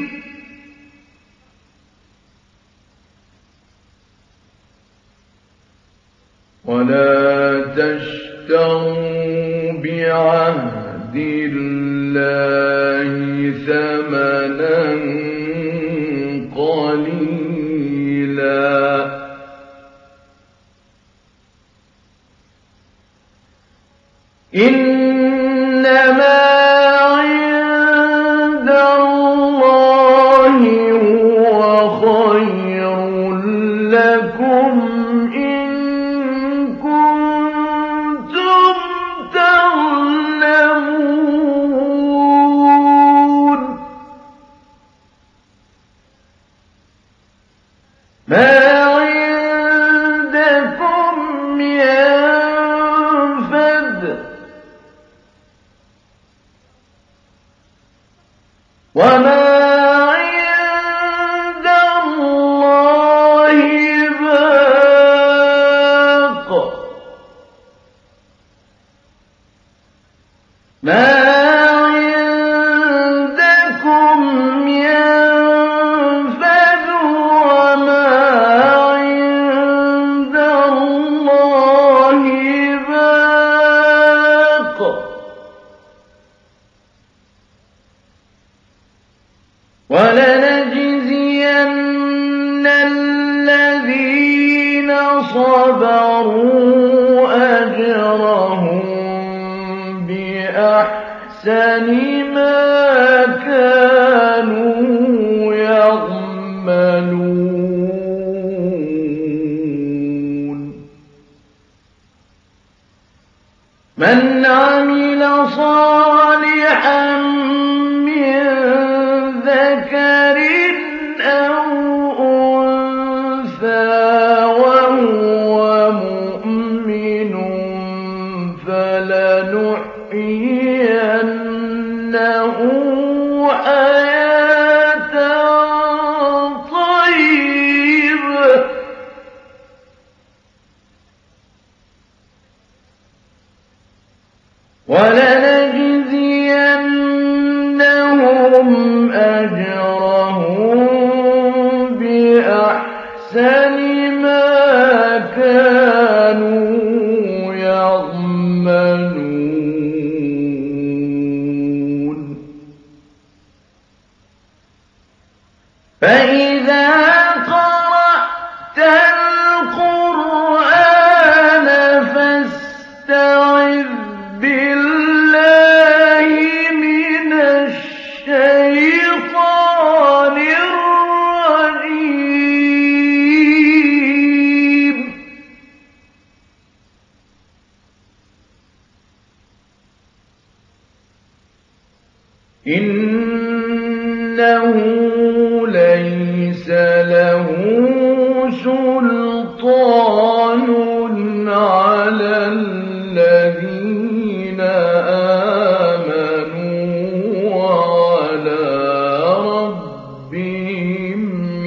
ولا تشتروا بعهد الله ثمنا قليلا إنما عند الله هو خير لكم إن كنتم تعلمون ما عندكم ينفد وما عند الله باق ما عندكم ينفد وما عند الله باق ولنجزين الذين صبروا أجرهم بأحسن ما كانوا يعملون من عمل صالحا من ذكر أو أنثى وهو مؤمن فلنحيينه حياة طيبة ولنجزينهم أجرهم بأحسن ما كانوا يعملون فإذا قرأت القرآن فاستعذ بالله إِنَّهُ لَيْسَ لَهُ سُلْطَانٌ عَلَى الَّذِينَ آمَنُوا وَعَلَىٰ رَبِّهِمْ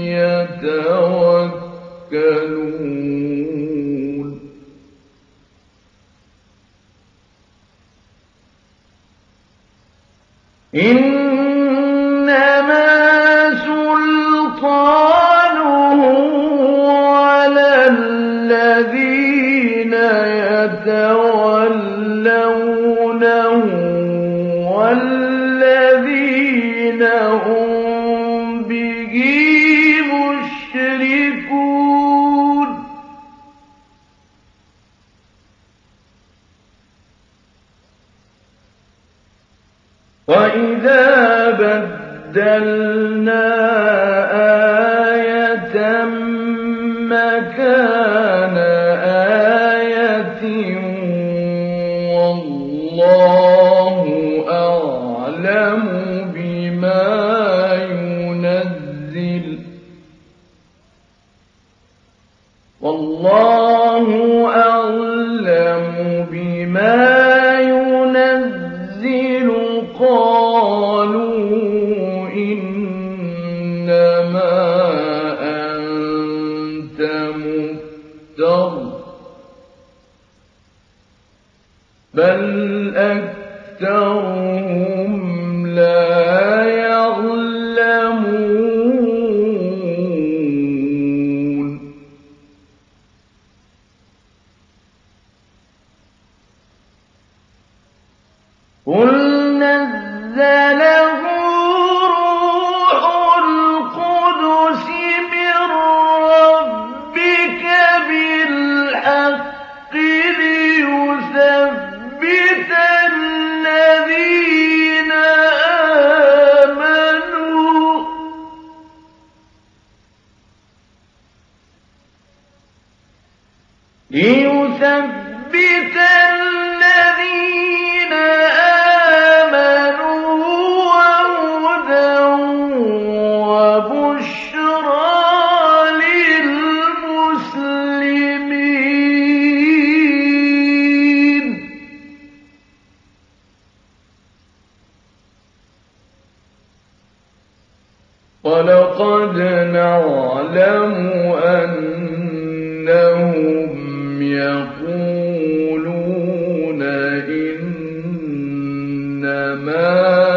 يَتَوَكَّلُونَ إِنَّمَا سُلْطَانُهُ عَلَى الَّذِينَ يَتَوَلَّوْنَهُ وَالَّذِينَ هُم بِهِ مُشْرِكُونَ وَإِذَا بَدَّلْنَا آيَةً مَّكَانَ آيَةٍ وَاللَّهُ أَعْلَمُ بِمَا يُنَزِّلُ وَاللَّهُ أَعْلَمُ بِمَا يُنَزِّلُ قَالُوا إِنَّمَا أَنتَ مُفْتَرٍ بَلْ أَكْثَرُهُمْ لَا يَعْلَمُونَ قُلْ نَزَّلَهُ رُوحُ الْقُدُسِ مِن رَّبِّكَ بِالْحَقِّ لِيُثَبِّتَ الَّذِينَ آمَنُوا لِيُثَبِّتَ الَّذِينَ آمَنُوا وَهُدًى وَبُشْرَىٰ لِلْمُسْلِمِينَ وَلَقَدْ نَعْلَمُ أَنَّهُمْ يَقُولُونَ إِنَّمَا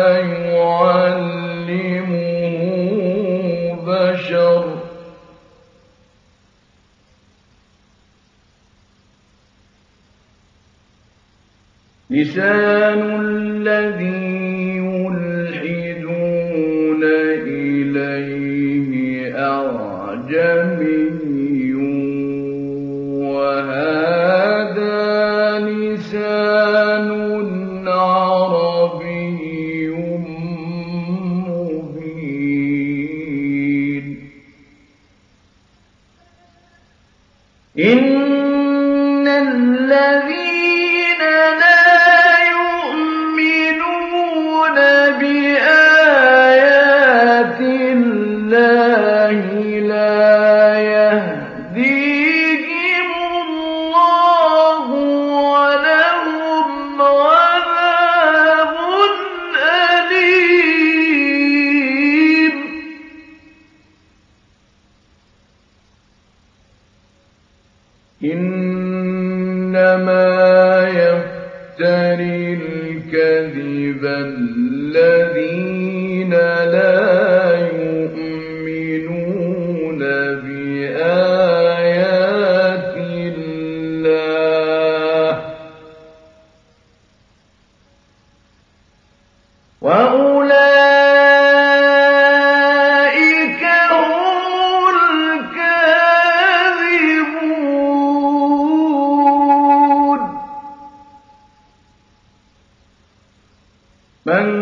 يُعَلِّمُهُ بَشَرٌ لِّسَانُ الَّذِي يُلْحِدُونَ إِلَيْهِ أَعْجَمِيٌّ وَهَٰذَا لِسَانٌ عَرَبِيٌّ مُّبِينٌ إِنَّ الَّذِينَ لَا يُؤْمِنُونَ بِآيَاتِ اللَّهِ لَا يَهْدِيهِمُ اللَّهُ وَلَهُمْ عَذَابٌ أَلِيمٌ إِنَّمَا يَفْتَرِي الْكَذِبَ الَّذِينَ لَا يُؤْمِنُونَ بِآيَاتِ اللَّهِ وَأُولَٰئِكَ هُمُ الْكَاذِبُونَ مَنْ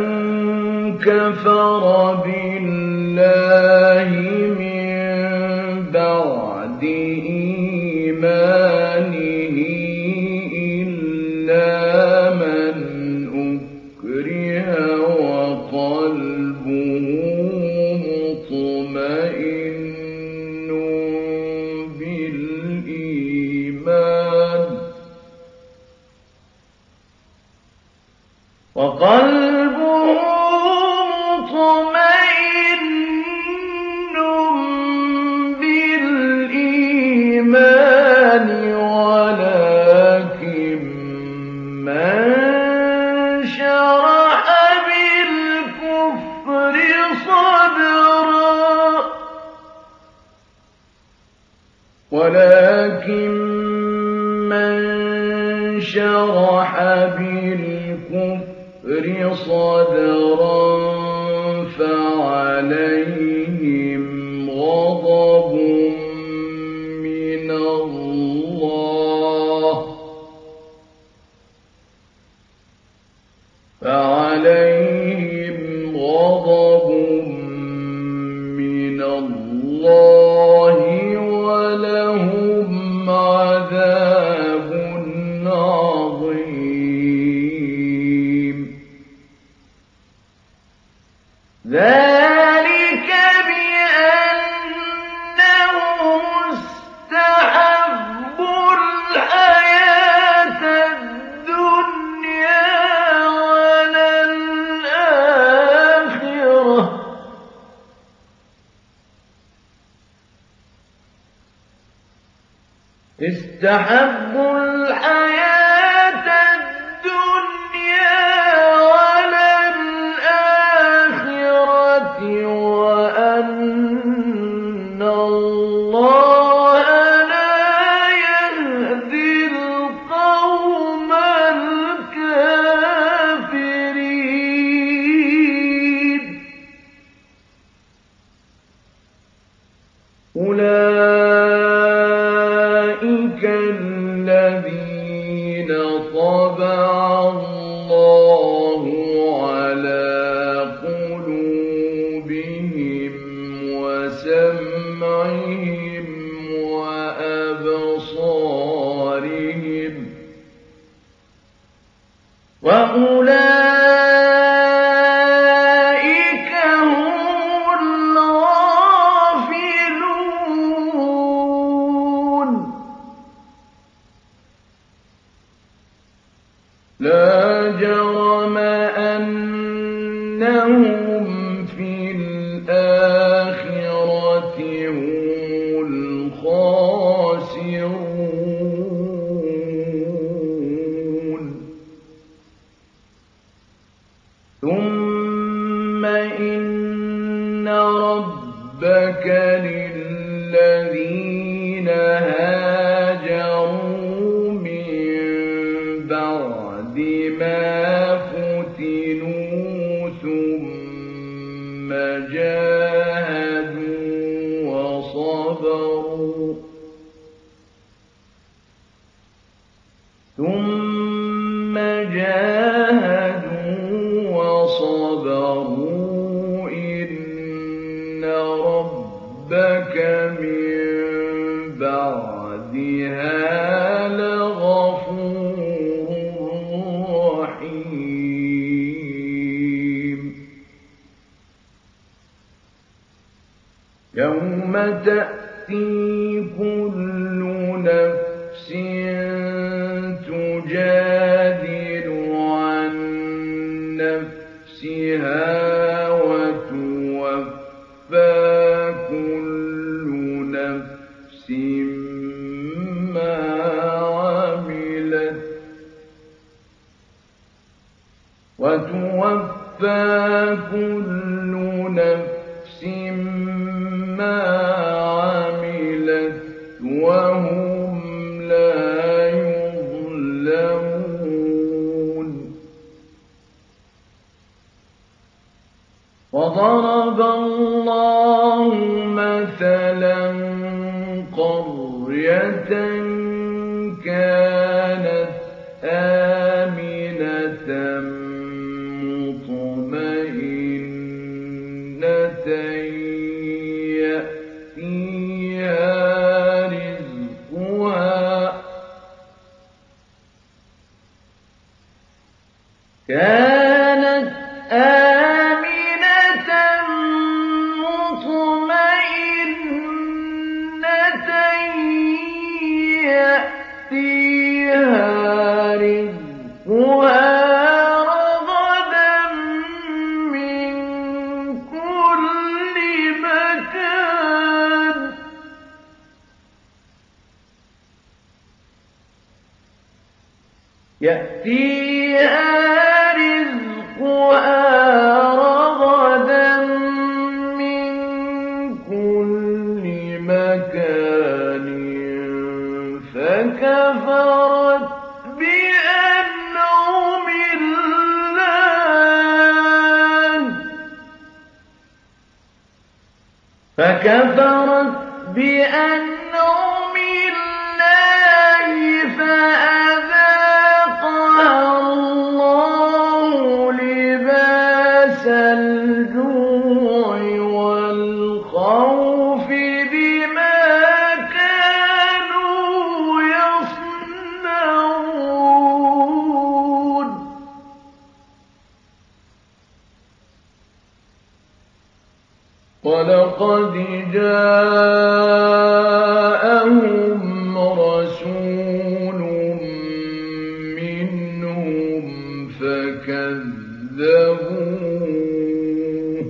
وقلبه مطمئن بالإيمان ولكن من شرح بالكفر صدرا ولكن من شرح بالكفر صدرا فعليهم غضب من الله فعليهم غضب من الله ولهم عذاب عظيم ذلك بأنهم استحبوا الحياة الدنيا على الآخرة استحبوا الحياة الدنيا على الآخرة وأن الله لا يهدي القوم الكافرين أولئك الذين طبع الله على قلوبهم وسمعهم وأبصارهم وأولئك هم الغافلون لا جرم أنهم في الآخرة هم الخاسرون ثم إن ربك للذين هاجروا من بعد ما فتنوا ثم جاهدوا وصبروا ثم جاهدوا وصبروا إن ربك من بعدها لغفور رحيم يوم تأتي كل نفس تجادل عن نفسها وتوفى كل نفس ما عملت وتوفى كل نفس ما عملت وهم لا يظلمون وضرب الله مثلا قرية كانت آمنة مطمئنة يأتيها رزقها كانت آمنة مطمئنة يأتيها رزقها رغدا يأتيها رزقها رغدا من كل مكان فكفرت بأنعم الله فكفرت بأنعم الله فأذاقها الله لباس الجوع والخوف بما كانوا يصنعون ولقد جاءهم رسول منهم فكذبوه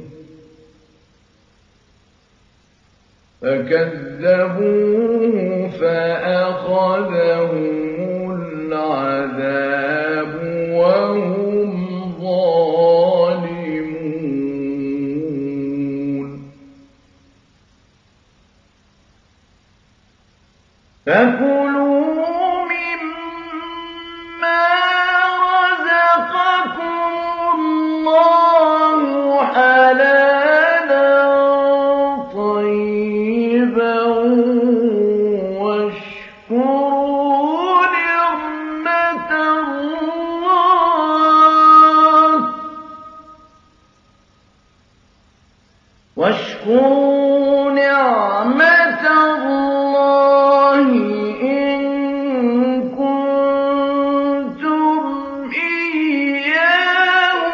فكذبوه فأخذهم العذاب وهم ظالمون فكلوا مما رزقكم الله حلالا طيبا واشكروا نعمة الله واشكروا نعمة الله إن كنتم إياه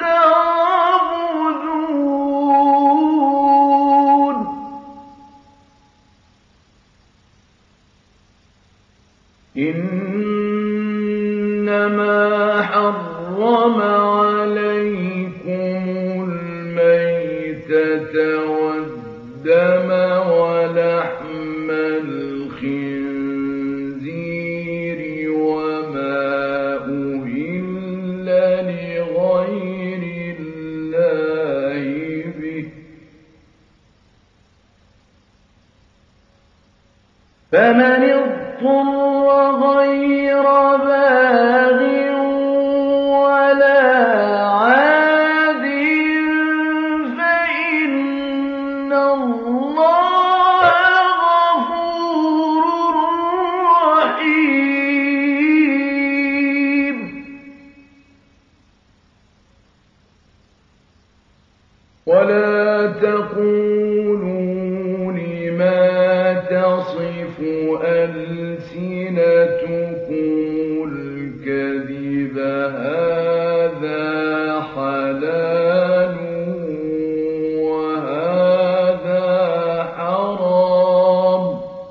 تعبدون إنما حرم عليكم الميتة والدم ولحم الخنزير وما أهل لغير الله به فمن اضطر غير باغ ولا عاد فإن الله غفور رحيم ولا تقولوا لما تصف ألسنتكم الكذب هذا حلال وهذا حرام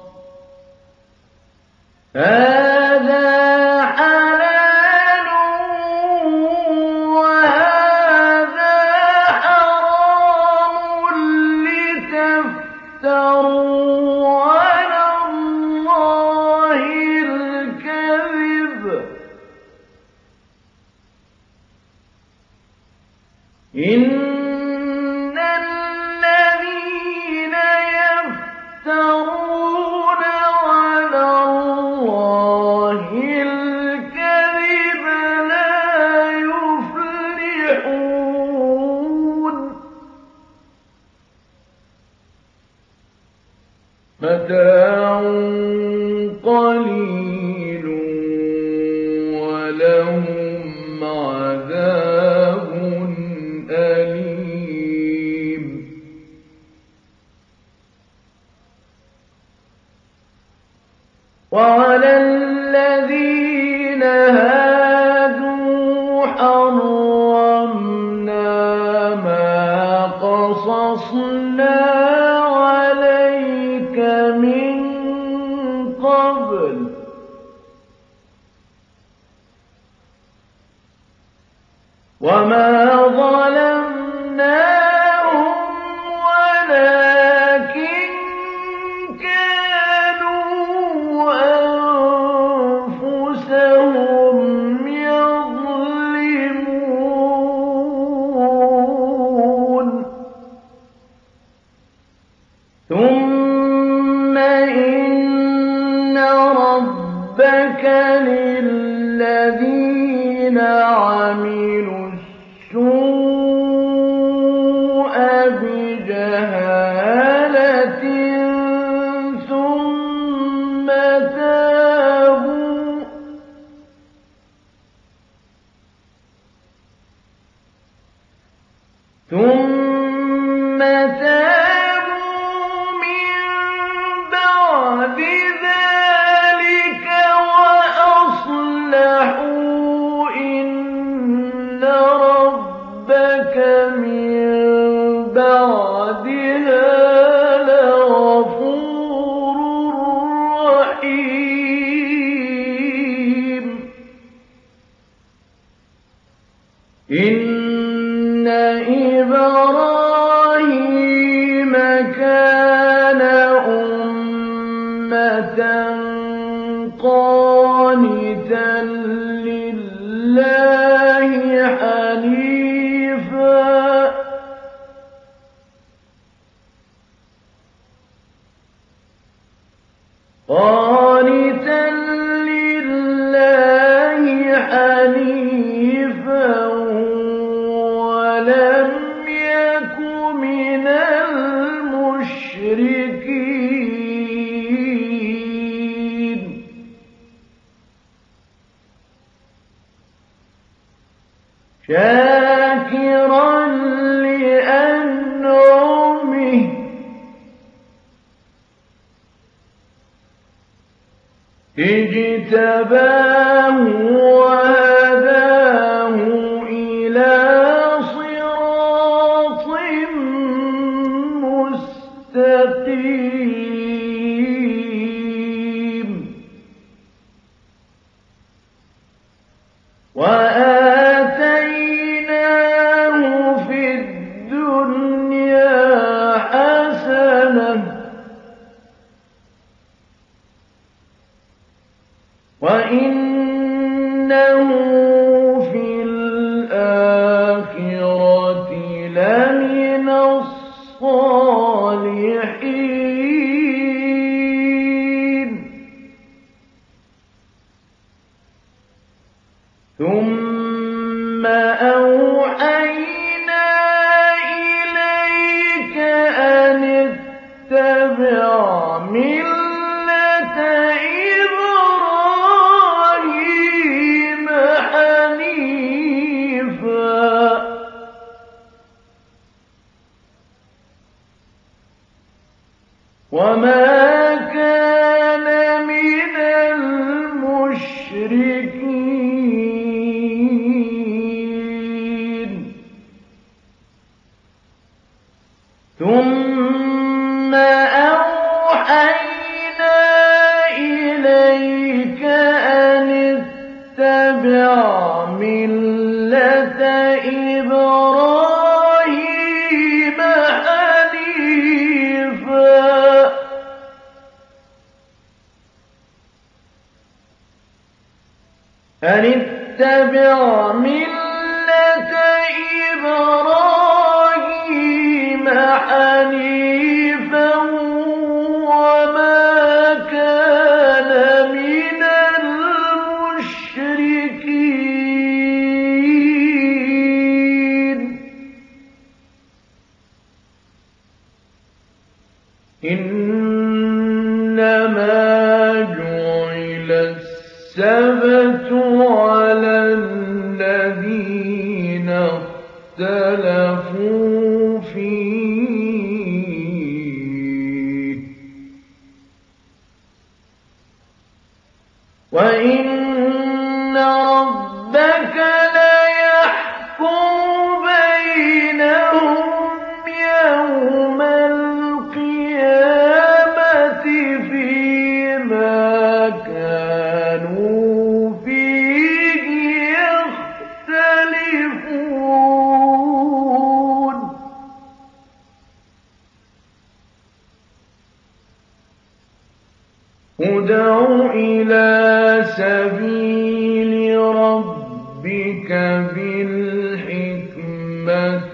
هذا حلال وهذا حرام لتفتروا على الله الكذب إن الذين يفترون على الله الكذب لا يفلحون متاع قليل ولهم عذاب أليم وعلى الذين هادوا حرمنا ما قصصنا عليك من قبل وما ظلمناهم ولكن كانوا أنفسهم ربك للذين عملوا السوء بجهالة ثم تابوا ثم تابوا من بعد ذلك وأصلحوا إن ربك من بعدها لغفور رحيم. إن إبراهيم كان أمة قانتا لله حنيفا قانتا لله حنيفا ولم يك من المشركين. شاكرا لأنعمه اجتباه وهداه إلى صراط مستقيم. وآتيناه في الدنيا حسنة وإنه في الآخرة لمن الصالحين. ثم أوحينا إليك أن اتبع ملة إبراهيم حنيفا وما كان من المشركين. ثم أوحينا إليك أن اتبع ملة إبراهيم حنيفا أن اتبع ملة إبراهيم حنيفا وما كان من المشركين. إنما جعل السبت على الذين اختلفوا فيه وإن ربك ليحكم بينهم يوم القيامة فيما كانوا فيه يختلفون. ادع إلى سبيل ربك بالحكمة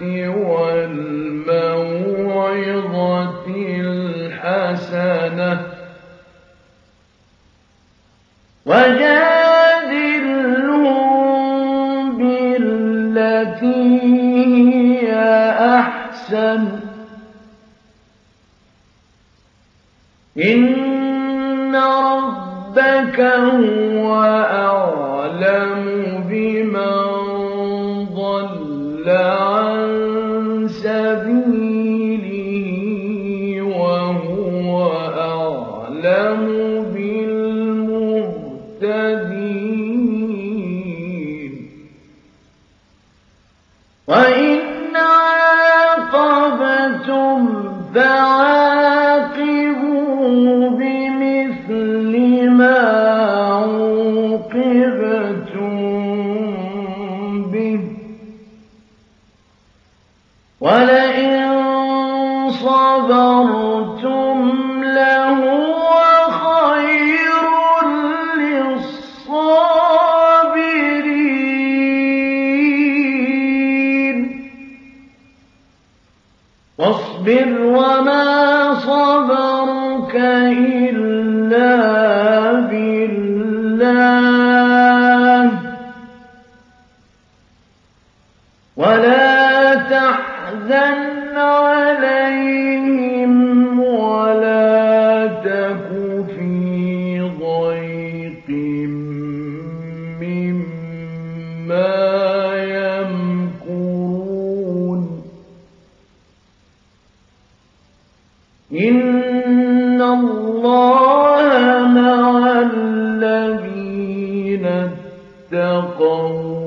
والموعظة الحسنة وجادلهم بالتي هي أحسن إن ربك هو أعلم بمن ضل عن سبيله وهو أعلم بالمهتدين وإن عاقبتم فعاقبوا بمثل ما عوقبتم به ولئن صبرتم لهو خير للصابرين واصبر وما صبرك إلا بالله ولا تحزن عليهم ولا تك في ضيق مما يمكرون إن الله مع الذين اتقوا